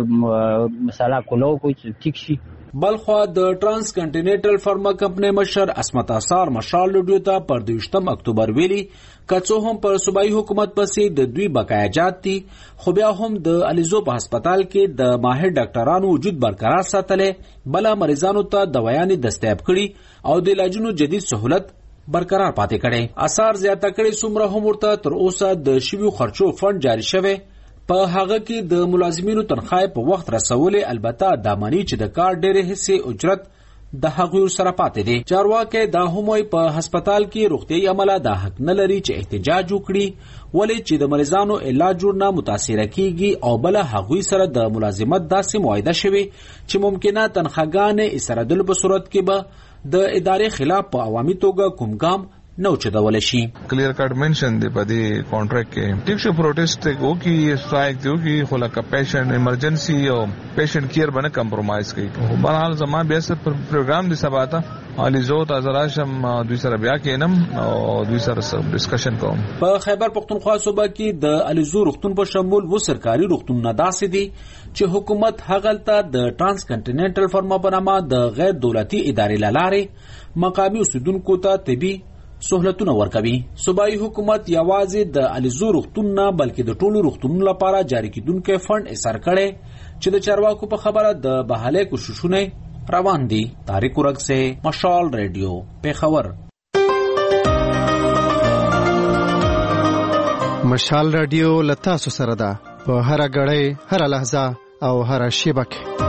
مساله کولو کوئی ټیک شي. بلخوا د ټرانس کنټیننټل فارما کمپنۍ مشر اسمت اثار مشال لډیو ته پر دویشتم اکتوبر ویلي کڅو هم پر صوبایي حکومت پسې د دوی بقایا جات دي، خو بیا هم د الیزو په هسپتال کې د ماهر ډاکټرانو وجود برقرار ساتلې، بل مریضانو ته دوايانې دستیاب کړي او د علاجونو جدید سہولت برقرار پاتې کړي. اثار زیاته کړي څومره هم ورته تر اوسه د شویو خرچو فند جاری شوی، په هغه کې د ملازمینو تنخواه په وخت رسولې، البته د مانی چې د کار ډېر حصے اجرت د هغوی سره پاتې دي. چارواکي دا هم وایي په هسپتال کې روغتيایي عمله د حق نه لري چې احتجاج وکړي، ولې چې د مریضانو علاج جوړ نه متاثر کیږي او بل هغوی سره د ملازمت داسې معاهده شوی چې ممکنه تنخواګانې اسرادل په صورت کې به د ادارې خلاف په عوامي توګه کوم ګام نو چدول شي. کلیر کټ منشن دی په دې کانټریکټ کې ټیک شو پروټیسټ کو کی سټرایک دی کی خلا کا پیشنټ ایمرجنسی او پیشنټ کیر باندې کمپرمایز کوي. په حال زما بیا سره پروګرام دی سباته الیزو تازراشم دوی سره بیا کینم او دوی سره ډسکشن کوم. په خیبر پختونخوا صوبه کې د الیزو روغتون په شمول و سرکاري روغتون نه داسې دي چې حکومت هغلته د ټرانس کنټیننټل فارما په نامه د غیر دولتي ادارې لاره مقامی اوسیدونکو ته طبي سہولتونه ورکوي. صوبایي حکومت یوازې د علیزو روغتون نه بلکې د ټولو روغتونونو لپاره جاری کیدونکي فند ایسار کړي چې د چارواکو په خبره د بحالۍ کوششونه روان دي. طارق ورک سے مشال ریډیو پیښور. مشال رادیو لتاسو سره ده په هر غړې هر لحظه او هر شیبه کې.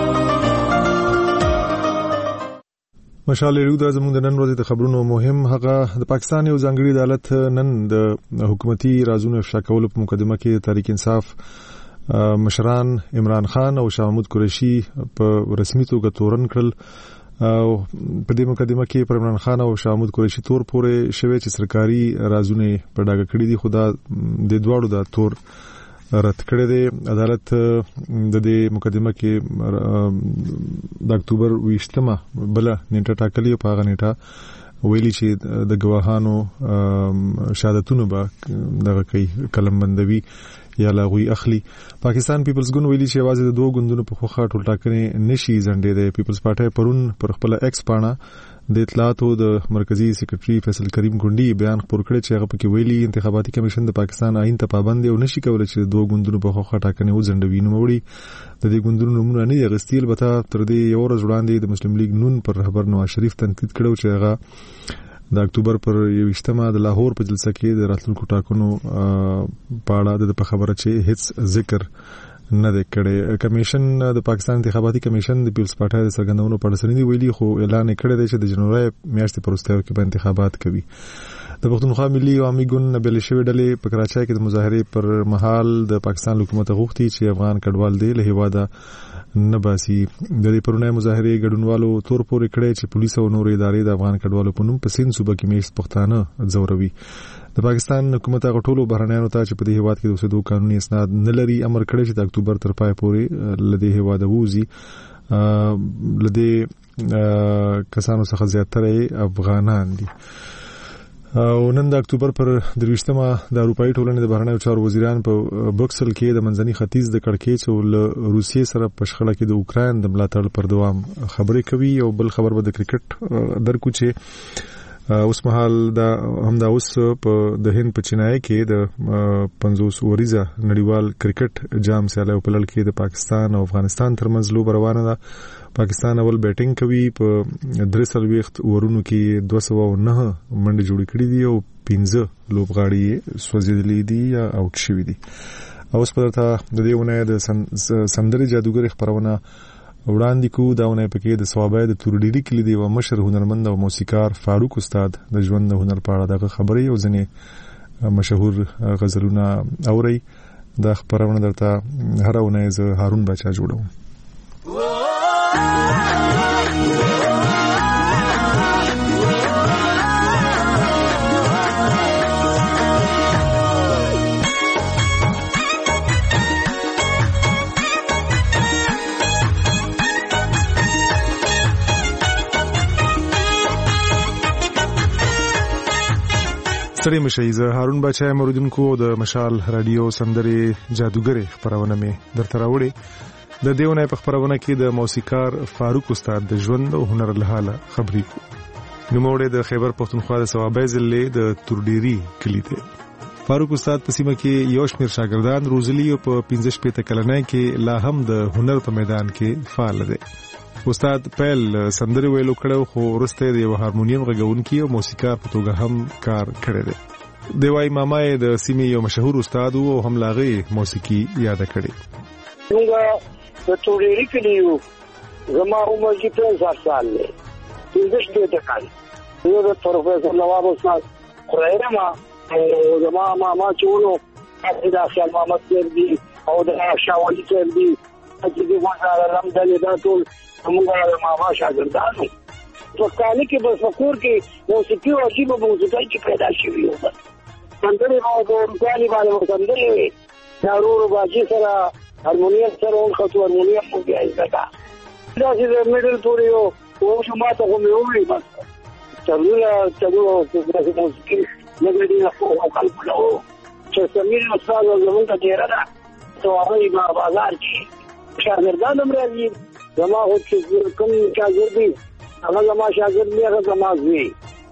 مشال رادیو د زموږ د نن ورځې د خبرونو مهم هغه د پاکستان یو ځانګړي عدالت نن د حکومتي رازونو افشا کولو په مقدمه کې تحریک انصاف مشران عمران خان او شاه محمود قریشي په رسمي توګه تورن کړل. او په دې مقدمه کې پر عمران خان او شاه محمود قریشي تور پورې شوی چې سرکاري رازونه په ډاګه کړی دي. خدا د دواړو د تور رد کړی دی. عدالت د دې مقدمه کې د اکتوبر ویشتمه بل نیټه ټاکلی په هغه نیټه ویلي چې د گواهانو شهادتونه به دغه کوي کلم بندوي یا لاغوي اخلي. پاکستان پیپلز ګوند ویلي چې आवाज د دوه ګوندونو په خوخه ټول ټاکنې نشي ځنډې دی. پیپلز پارټي پرون پر خپل ایکس پاڼه د اطلاعاتو د مرکزی سیکریټري فیصل کریم ګوندی بیان خپور کړی چې هغه پکې ویلي انتخاباتي کمیشن د پاکستان آئین ته پابند دی او نشي کولای چې د دوه ګوندونو په خوخه ټاکنې وځنډوي. نو وړي د دې ګوندونو نومونه نه دي غستیل بته تر دې یو ورځ وړاندې د مسلم لیگ نون پر رهبر نواز شریف تنقید کړو چې هغه د اکتوبر پر یوشتمه د لاهور په جلسه کې د راتلونکو ټاکنو په اړه د خبره چې هیڅ ذکر نه دی کړی. کمیشن د پاکستان انتخاباتي کمیشن د پیپلز پارټي د څرګندونو په اړه سندې ویلي خو اعلان کړی دی چې د جنوري میاشتې پر وروستیو کې به انتخابات کوي. د پښتونخوا ملي عوامي ګوند بیل شوی ډلې په کراچۍ کې د مظاهرې پر مهال د پاکستان حکومت غوښتي چې افغان کډوال دی له هیواده نه باسي. د دې پرونی مظاهرې ګډونوالو تور پورې کړی چې پولیس او نور ادارې د افغان کډوالو په نوم په سین صوبه کې میشت پښتانه ځوروي. د پاکستان حکومت هغه ټولو بهرنیانو ته چې په دې هیواد کې د اوسېدو قانوني اسناد نه لري امر کړی چې د اکتوبر تر پای پورې له دې هیواده ووځي. له دې کسانو څخه زیاتره افغانان دي. او نن د اکتوبر پر درویشتمه د اروپאי ټولنې د بهرنیو چارو وزیران په بکسل کې د منځني ختیځ د کړکېچ او له روسیې سره په شخړه کې د اوکران د ملاتړ پر دوام خبرې کوي. او بل خبر به د کرکټ درکو چې اوس مهال دا همدا اوس په د هند په چینای کې د پنځوس وریزه نړیوال کرکټ جام سیالي په لړ کې د پاکستان او افغانستان ترمنځ لوب روانه ده. پاکستان اول بیټینګ کوي په درې سلويخت ورونو کې دوه سوه او نه منډې جوړې کړې دي او پنځه لوبغاړي سوځېدلي دي یا آوټ شوي دي. اوس په درته د دې ونه د سندرې جادوګر خبرونه وړاندې کو. دا ونه پکې د ثوابای د تورډيري کلی دی او مشر هنرمند او موسیقار فاروق استاد د ژوند د هنر په اړه دغه خبرې او ځنې مشهور غزلونه اوري. دا خبرونه درته هر ونه ز هارون بچا جوړوم. ستړي مشي زه هارون بچا موریدونکو د مشال رادیو سندرې جادوګر خبرونه مې درته راوړې. د دیونه په خبرونه کې د موسیقار فاروق استاد د ژوند او هنر له حاله خبرې کو. نوموړی د خیبر پښتونخوا د ثوابای ضلع د تورډيري کلی دی. فاروق استاد په سیمه کې یو شمېر شاګردان روزلي او په پنځه شپېته کلنۍ کې لا هم د هنر په میدان کې فعال دی. استاد پیل سندري ویلو کړو خو ورسته د یو هارمونیم غږونکي او موسیقار په توګه هم کار کړی دی. د وای مامای د سیمې یو مشهور استاد او هم لاغي موسیقي یاد کړی. موږ د تورډيري کلیو زما عمر چې پنځه سال دی. پنځه شپېته کال. یو د پروفیسور نواب استاد خورایره ما او زما ماما چونو د خیال محمد سردي او د شاولي سردي چې د وزاره لم دلې دا ټول موږ د ماما شاګردانو په کال کې په فکر کې موسیقي او عجیب موسیقي چې پیدا شوی و. سندرې مو د روکالي باندې سندرې نارور باجي سره هارمونیم سره اون خطو هارمونیم مو بیا ایزدا دا چې میډل پورې یو او شما ته کومې وې بس ترونه ترونه د موسیقي نه دی او کلپلو چې سمیر استاد زمونږ ته ډیر ده تو هغه په بازار کې شاګردان هم راځي. زما هو چې کوم شاګرد دي هغه زما شاګرد دی هغه زما زوی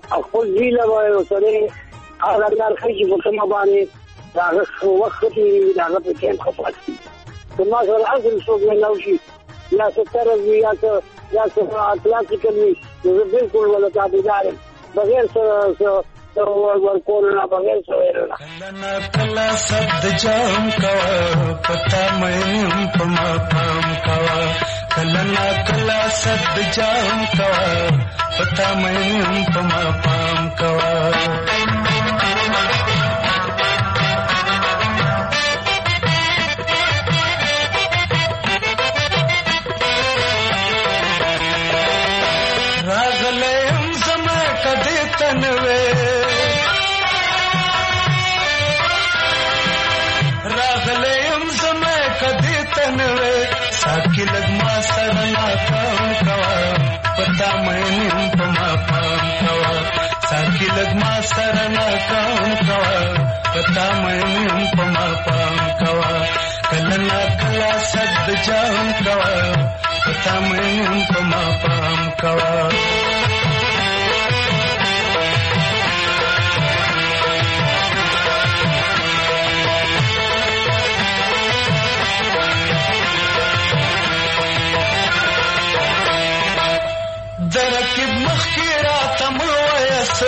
خپل ویله وایو سره هغه نرخي چې په کومه باندې هغه وخت کې هغه په کې خپاتي کما سره اصل څو نه شي یا ستر یا یا کلاسیکل وي زه بالکل ولا تابعدار بغیر سره ورکول نه بغیر سره کله کله صد جام کا پتا مې په ما پام کا کله کله صد جام کا پتا مې په ما پام کا راغلم زما کدی تنوي راغلم زما کدی تنوي ساکي لګما سره نا کام کوا پتا مې په ما پام کوا ساکي لګما سره نا کام کوا پتا مې په ما پام کوا کله نا کلا صد جام کوا پتا مې په ما پام کوا درکب مخیرا تم ویس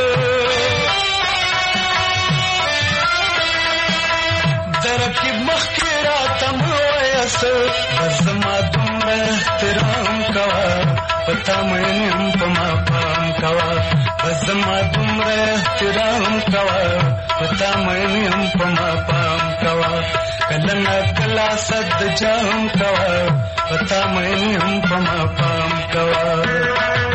درکب مخیرا تم ویس بزما تم احترام کوا پتا مې په ما پام کوا بزما تم احترام کوا پتا مې په ما پام کوا کله کلا صد جام کوا پتا مې په ما پام کوا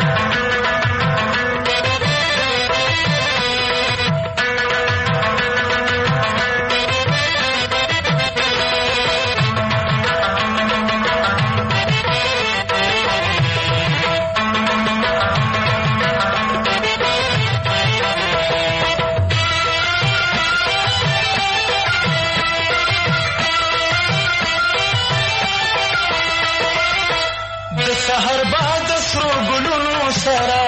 سحر باد سرو ګلونو سره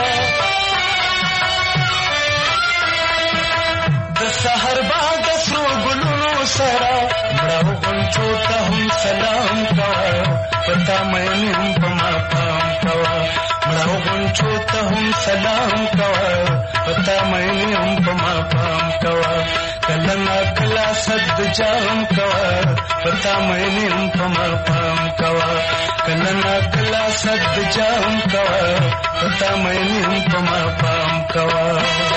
د سحر باد سرو ګلونو سره مړو غونچو ته هم سلام کوا پتا مې په ما پام کوا مړو غونچو ته هم سلام کوا پتا مې په ما پام کوا کله نا کلا صد جام کوا پتا مې په ما پام کوا کله نا کلا صد جام کوا پتا مې په ما پام کوا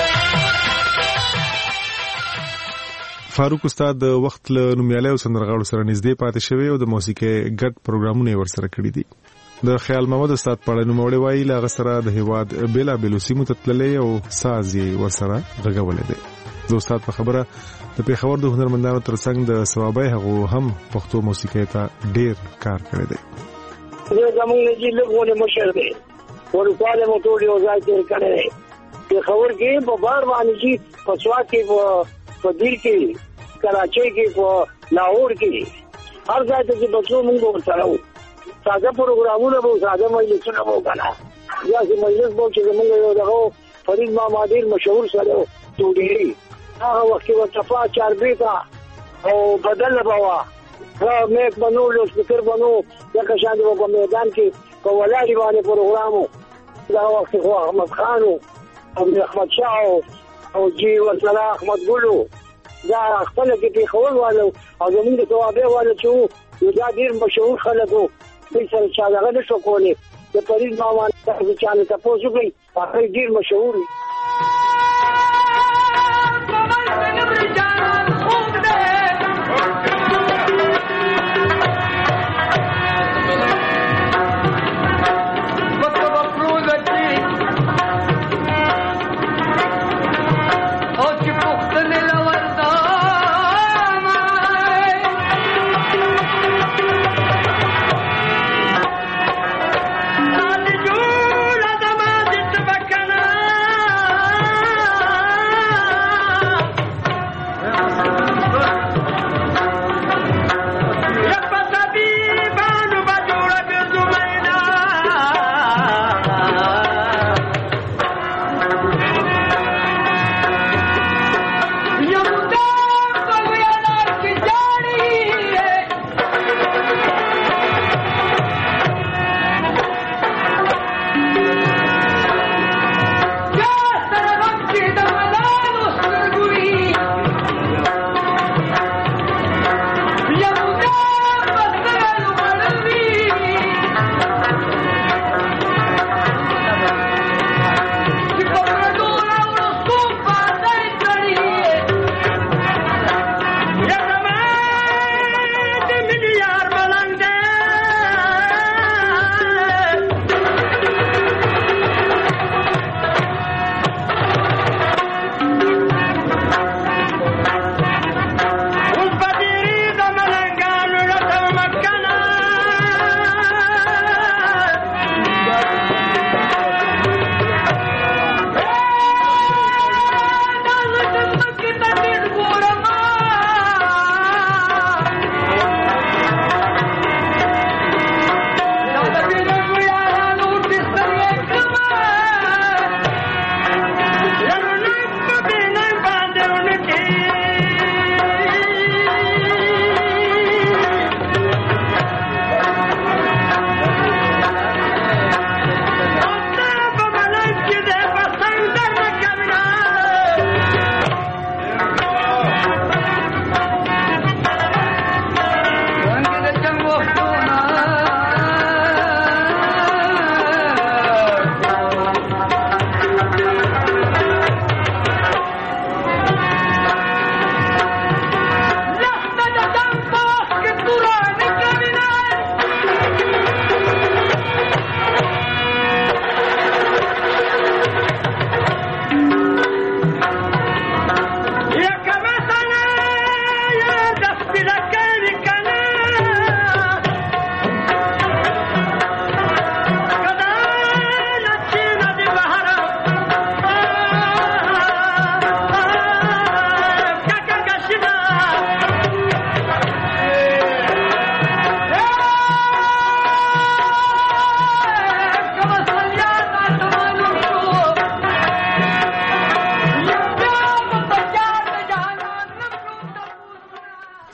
فاروق استاد د وخت له نومیاله او سندرغاړو سره نږدې پاتې شوی او د موسیقي ګډ پروګرامونه ورسره کړی دي د خیال محمد استاد پړنو موړې وایي لا غسره د هیواد بیلا بیلو سیمو ته تللې او ساز یې ورسره غږولې دي د استاد په خبره د پیښور د هنرمندانو ترڅنګ د ثوابای هغه هم پښتو موسیقي ته ډیر کار کړی دی زه زموږ نجی لږونه مشر دی ورکواله مو ټول یو ځای تیر کړی پیښور کې په بار باندې چې په سواد کې په دیر کې کراچۍ کې په لاهور کې هر ځای ته چې بچو موږ ورسره وو ساده پروګرامونه وو ساده مجلسونه وو کنه یا چې مجلس وو چې موږ یو دغه فرید ماما ډیر مشهور سره ټوډيري هغه وخت ورته پا چاربیتا او بدل بوا را میک بنو لو سپیکر بنو دغه شان په میدان کې په ولادي باندې پروګرامو دا وخت خو احمد خان او احمد شاه او جی ورسره احمد ګلو دا خپل کې په خول والو او زموږ د توابع والو چې یو دا ډیر مشهور خلک وو په سره چا دغه نشو کولی د فرید ماما ته چانه تاسو کوي هغه ډیر مشهور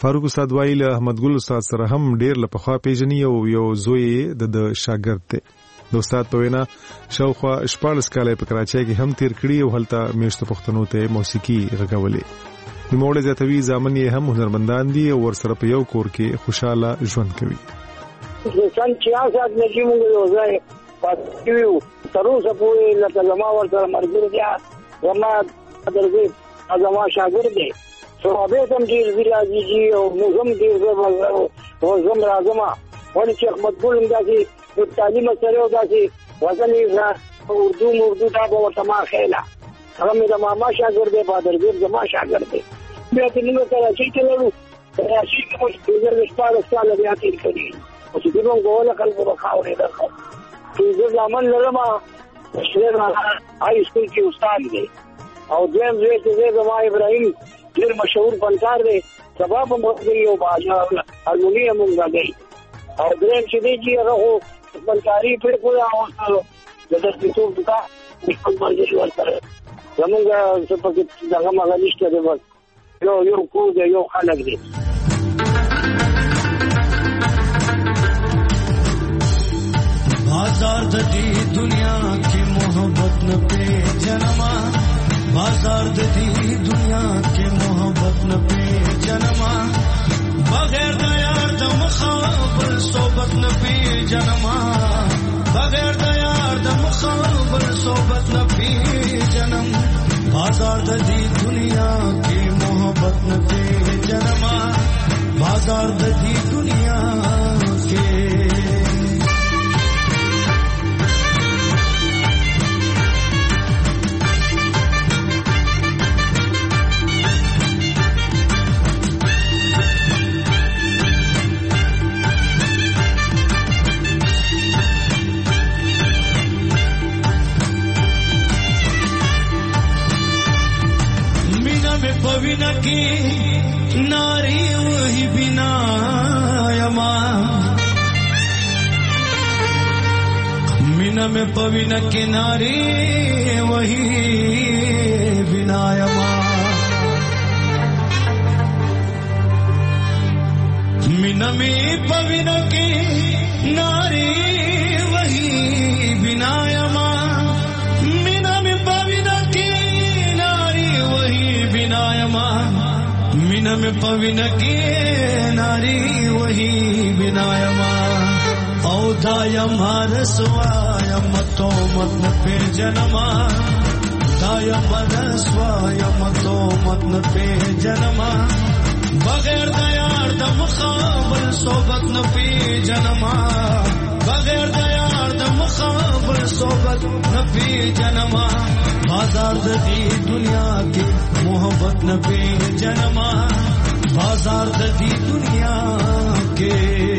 فاروق استاد وایي له احمد ګل استاد سره هم ډیر له پخوا پیژني او یو زوی د شاګرد دی. د استاد په وینا شاوخوا شپاړس کاله په کراچۍ کې هم تیر کړي او هلته میشته پښتنو ته موسیقي غږولې. نوموړی زیاتوي زامن یې هم هنرمندان دي او ورسره په یو کور کې خوشاله ژوند کوي. سن چھیاسٹھ میں چې موږ یو ځای پاتې یو تر اوسه پورې لکه زما ورسره ملګري دي زما درځي زما شاګرد دی صحابه هم ډېر دي راځي او موږ هم ډېر زما زم راځم ولې چې احمد ګل هم داسې د تعلیم سره او داسې وزن یې اردو اردو دا به ورته ما خیله هغه مې د ماما شاګرد دی بادرګیر زما شاګرد دی. بیا چې موږ کراچۍ ته لاړو کراچۍ کې مو ډېر شپاړس کاله بیا تېر کړي او چې دوی موږ وله خلکو به خاورې درکړو چې زه زامن لرم شعر هائی سکول کې استاد دی او دویم زوی چې دی زما ابراهیم ډېر مشهور فنکار دی سبا به موږ یو باجا هارموني هم موږ راځي او دریم چې دی چې هغه خو فنکاري پرېښوده او د دسترتوب دوکان ملګري ورسره زمونږ څه پکې دغه مغه نشته دی بس یو یو کور دی یو خلک دی. بازار د دې دنیا کې محبت نه پې جنما بازار د دې دنیا کې محبت نه پې جنما بغیر د یار د مخابل صحبت نه پې جنما بغیر د یار د مخابل صحبت نه پې جنم بازار د دې دنیا کې محبت نه پې جنما بازار د دې دنیا کې पविना की नारी वही बिना यमा मीना में पविना की नारी वही बिना यमा मीना में पविना की नारी वही बिना यमा मीना में पविना की मीना में पविन की नारी वही बिनायमा औदायमा रसवायम तो मत पे जन्मा दायम रसवायम तो मत पे जन्मा बगैर दयार दम खाबर सोबत न पे जन्मा बगैर दयार दम खाबर सोबत न पे जन्मा बाजार दी दुनिया की मोहब्बत न पे जन्मा बाजार दी दुनिया के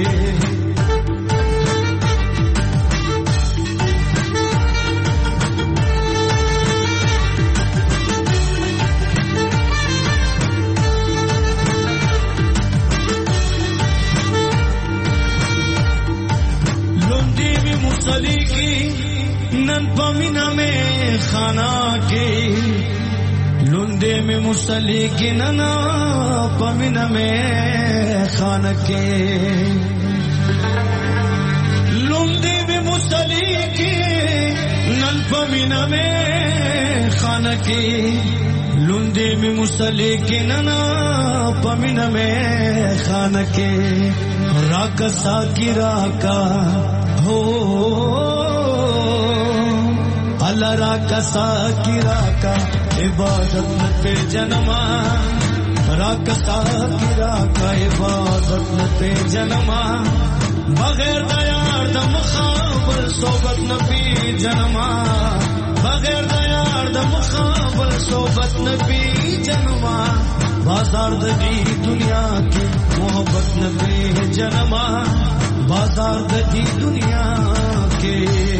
लुंडी में मुसली की नन पमीना में खाना के लुंडे में मुसली की नना पमीना में खाना के लुंडे में मुसली की नन पमीना में खाना के लुंडे में मुसली की नना पमीना में खाना के राकसा की राका हो अल्लाह राकसा की राका इबादत पे जन्मा राकसा की राका इबादत पे जन्मा बगैर दयार दम खाबर सोबत न पी जन्मा बगैर दयार दम खाबर सोबत न पी जन्मा बाजार दी दुनिया की मोहब्बत न पी जन्मा बाजार दी दुनिया के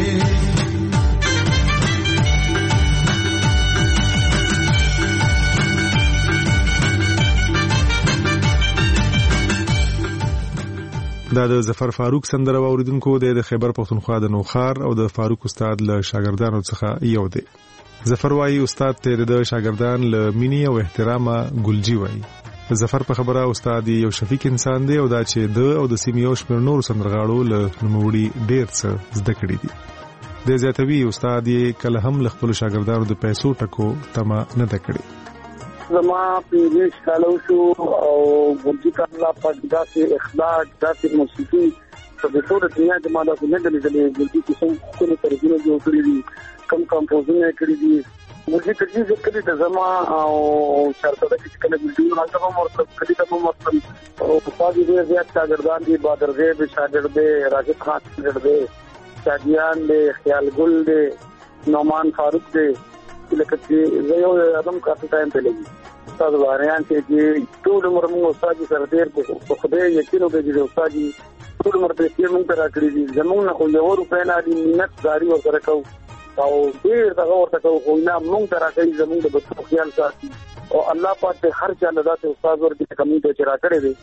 دا د ظفر فاروق سندره اوریدونکو د خیبر پختونخوا د نوخار او د فاروق استاد له شاګردانو څخه یو دی. ظفر وايي استاد ته د شاګردان له مینې او احترامه ګلجی وايي ظفر په خبره استاد یو شفیق انسان دی او دا چې د او د سیمې یو شمېر نور سندرغاړو له نوموړي ډېر څه زده کړي دي. د زیاتوي استاد یې کله هم له خپلو شاګردانو د پیسو ټکو تمه نه ده کړې. زما پنځه کاله شو او ګورجي کاله په داسې اخلاق داسې موسیقي په ټول دنیا کې ما دا نه لیدلې ګورجي کې څنګه کومه طریقې جوړ کړې دي کم کمپوزونه کړې دي ګورجي کړي چې کړي د زما او چارته کې کله ویډیو راځم او کړي ته مو مطلب او په دې ډېر زیات شاګردان دي بادر غیب شاګرد دي راجد خان شاګرد دي شادیان دي خیال ګل دي نومان فاروق دي لکه چې زه یو ادم کافي ټایم په لګي تاسو باندې چې ټول عمر موږ استاد سره ډېر په خدای یقین وکړي چې استاد ټول عمر په دې موږ ته راکړي دي زموږ نه خو یو روپیا نه دي منت داری ورسره کوو او ډېر دغه ورته کوو خو نه موږ ته راکړي زموږ د بچو خیال ساتي او الله پاک هر چا له ذات استاد ورته کمی ته چر راکړي دي.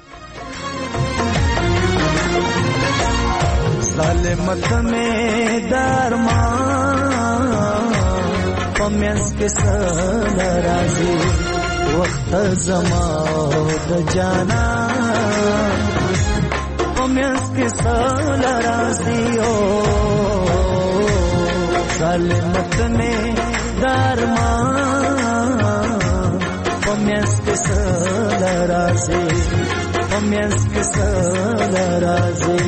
ظالمت میں درمان پمیس کے سال رازی وقت زمان د جانا پمیس کے سال رازی او ظالمت میں درمان پمیس کے سال رازی پمیس کے سال رازی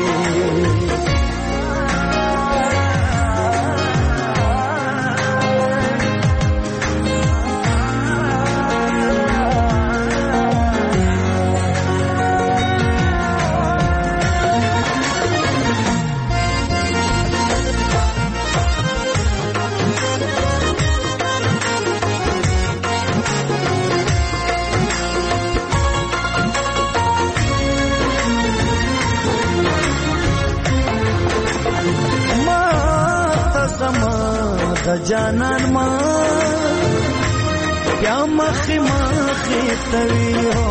جانان ما یا مخی مخی توی ہو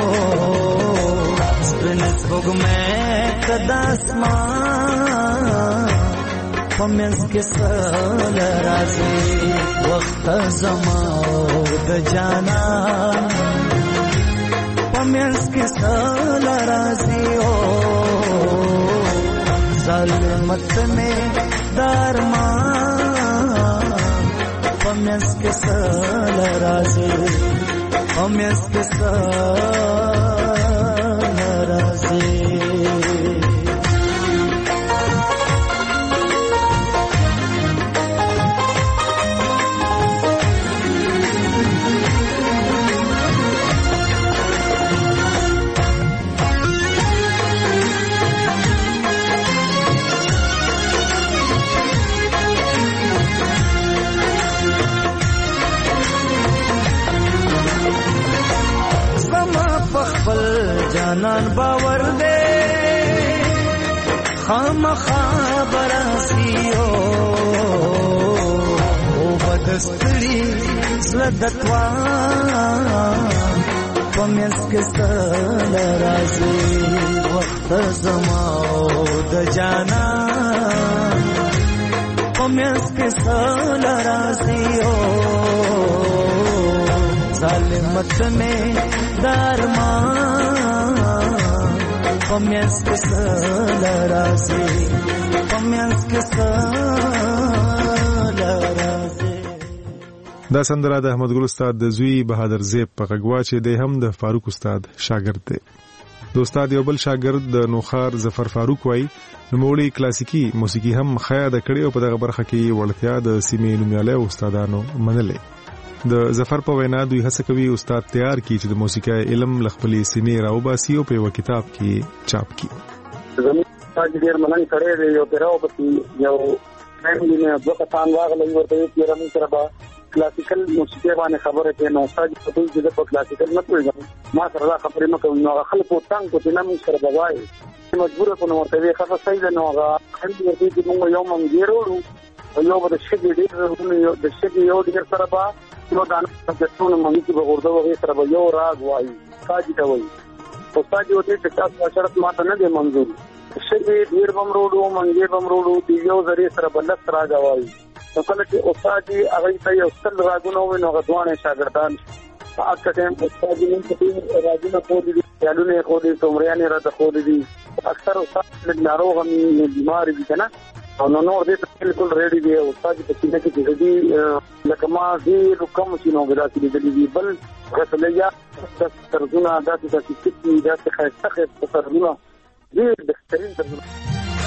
سپنس بگ میں کداس ما پمیز کے سال رازی وقت زمان د جانان پمیز کے سال رازی ہو ظالمت میں درمان پمیس کے سال رازی پمیس کے سال رازی جانان باور دے خام خبر سیو او بدستری زلدتوان پمیس کے سال رازی وقت زماو د جانان پمیس کے سال رازی او ظالمت میں درمان پمیس کے سال رازی پمیس کے سال رازی. دا سندره د احمد ګل استاد د زوی بهادر زیب په غږوا چې د هم د فاروق استاد شاګرد دی. د استاد یو بل شاګرد د نوخار ظفر فاروق وای نوموړي کلاسیکی موسیقي هم خیا د کړي او په دغه برخه کې وړتیا د سیمې نومیالي استادانو منلې. د ظفر په وینا دوی هڅه کوي استاد تیار کړي چې د موسیقي علم لخپلې سیمې راوباسي او په یو کتاب کې چاپ کړي. زموږ استاد ډېر مننه کړې دی یو پیراو په یو فیملی نه دوه کسان راغلي ورته یې رمي سره به کلاسیکل موسیقي باندې خبره کوي نو استاد په دې چې په کلاسیکل نه پوهیږم ما سره دا خبرې مکو نو خلکو څنګه کو چې نن سره بوای مجبور کو نو ورته یې خبره صحیح ده نو هغه خلک ورته چې موږ یو مونږ ګیرو یو به د شګې ډېر د شګې یو ډېر سره به نو دا نه د ټول مونږ کې به ورته وغه سره به یو راغ وایي کاجی ته وایي استاد یو دې چې تاسو شرط ماته نه دی منظور شګې ډېر بمروړو مونږ یې بمروړو دی یو ذریعہ سره بلت راغوي نو کله چې استاد هغه ته یو ستل راغونو نو غوانه شاګردان اکثر ټایم استاد نن په راځي خو دې یالونه خو دې تومریانه را ته خو دې اکثر استاد ناروغ هم بیمار دي کنه او نو نور دې بالکل ریډي دی استاد په سینه کې دې لکه ما دې کوم شنو غدا چې دې بل غسلیا ترجمه دا چې چې دا څه څه ترجمه دې د سترین ترجمه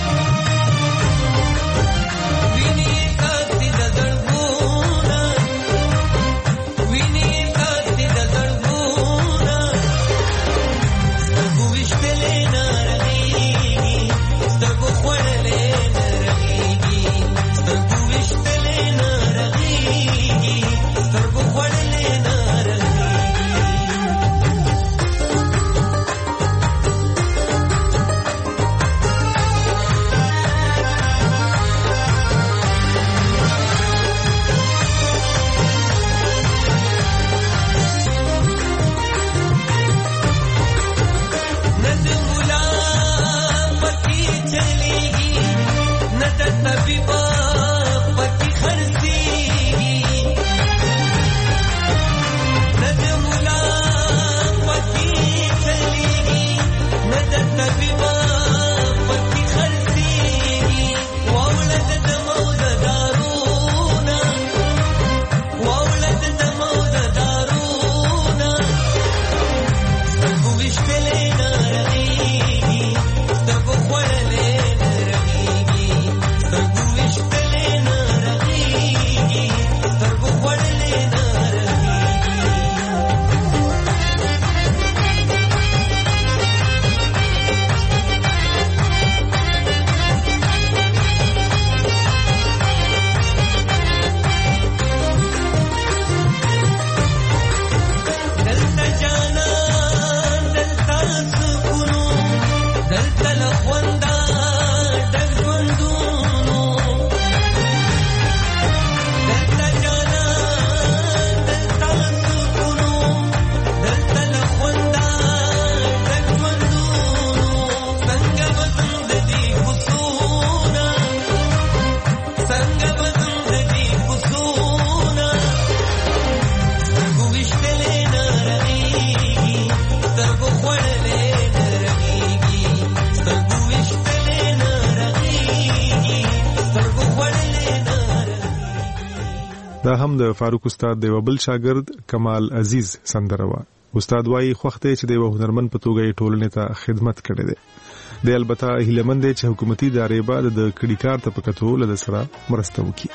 دا هم د فاروق استاد د وبل شاګرد کمال عزیز سندره وا. استاد وايي خوخته چې د هنرمن په توګه ټولنې ته خدمت کړي دي. د البته هیلمن دي چې حکومتي ادارې بعد د کډی کار ته پکتو له سره مرسته وکړي.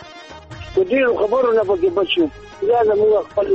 د دې خبرو نه پکې بچو دا زموږ خپل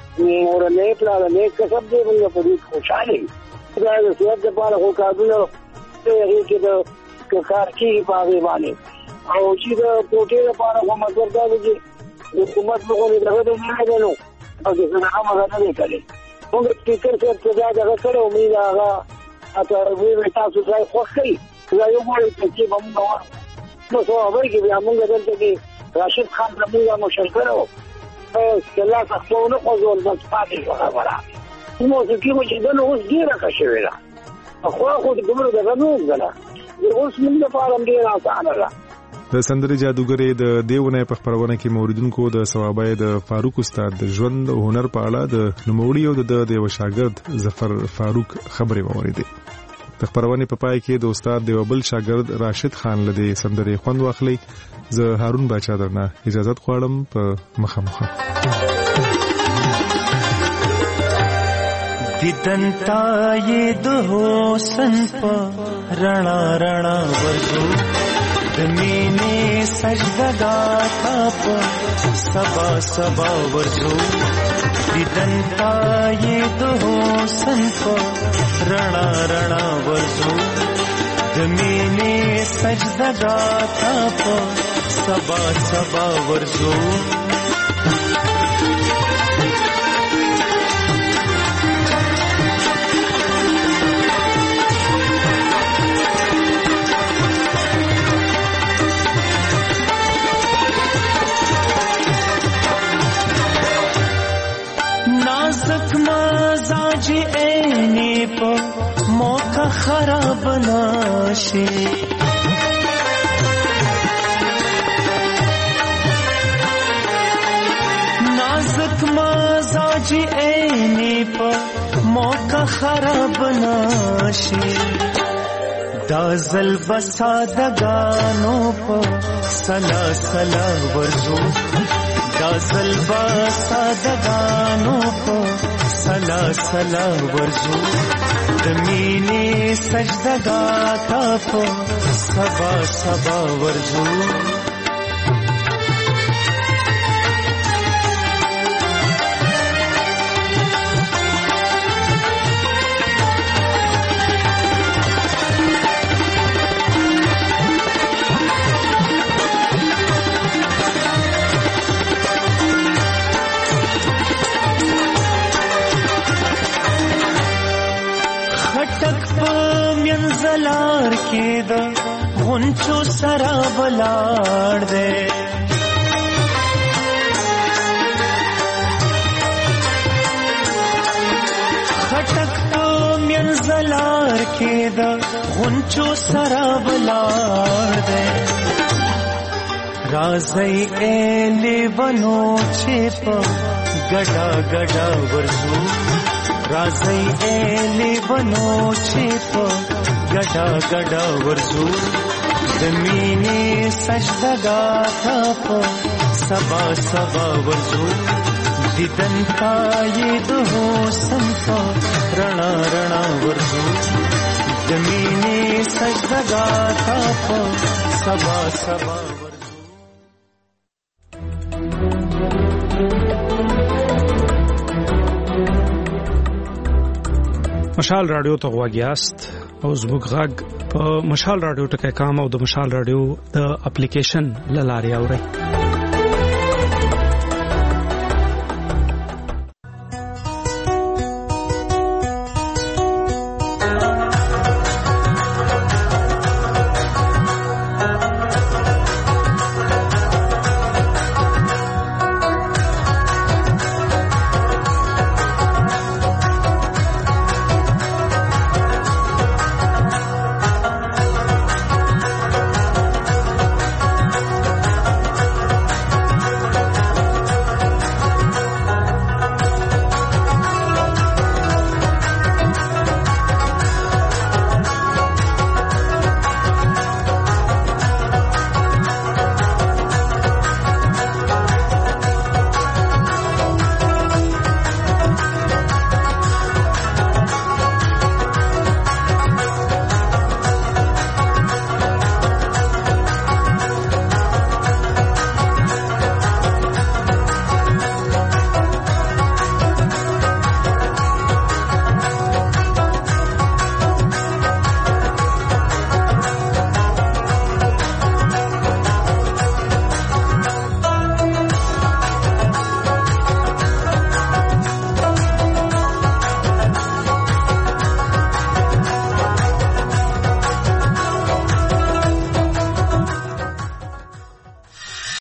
مورنه پلان نه کسب دی موږ په دې خوشاله دا د سیاست لپاره خو کارونه ته کې د کار کې پاره باندې او چې د پروتې لپاره هم مزر دا دی حکومت په کومه ډول نه غواړي او د څنګه هم غواړي کوي موږ سپیکر څخه دا دا کړو مې دا اته وی تاسو ځای خوښي دا یو مړی چې موږ نو نو څو اوبای کې بیا موږ دلته کې راشد خان زموږه مشرکړو او کله تاسو نو خوځول بس پاتې خبره نو چې موږ چې نو اوس ډیره کښې ویلا خو خو د ګمرو د غنو غلا اوس موږ په اړه ډیره اسانه ده. د سندري جادوګرې د دیونه په خبرونه کې موریدونکو د ثوابای د فاروق استاد د ژوند او هنر په اړه د نوموړي او د د شاګرد ظفر فاروق خبرې ووریدې. د خبرونه په پای کې د استاد د وبل شاګرد راشد خان لدی سندري خوند واخلي. زه هارون باچا درنه اجازه غواړم په مخامخه. دیدنتا یې د حسن په رڼا رڼا ورځو د مینې سجدګا تا په سبا سبا ورځو دیدنتا یې د حسن په رڼا رڼا ورځو د مینې سجدګا تا په سبا سبا ورځو مزاج عینی په موقع خراب نشي نازک مزاج عینی په موقع خراب نشي دا زل بسادگانو په سلا سلا ورزو دا زل بسادگانو په سلا سلا ورزو د مینې سجدګا تا په سبا سبا ورزو منزلار کې د غونچو سره ولاړ دی خټک په منزلار کې د غونچو سره ولاړ دی راځي اله بنو چې په ګډا ګډا ورزو راځي اله بنو چې په ګډا ګډا ورزو زمینه سجدګا تا په سبا سبا ورزو دیدن پای د حسن په رڼا رڼا ورزو زمینه سجدګا تا په سبا سبا مشال رادیو ته غواګیاست او زموږ غږ په مشال رادیو ټکی کام او د مشال رادیو د اپلیکیشن لاري اوري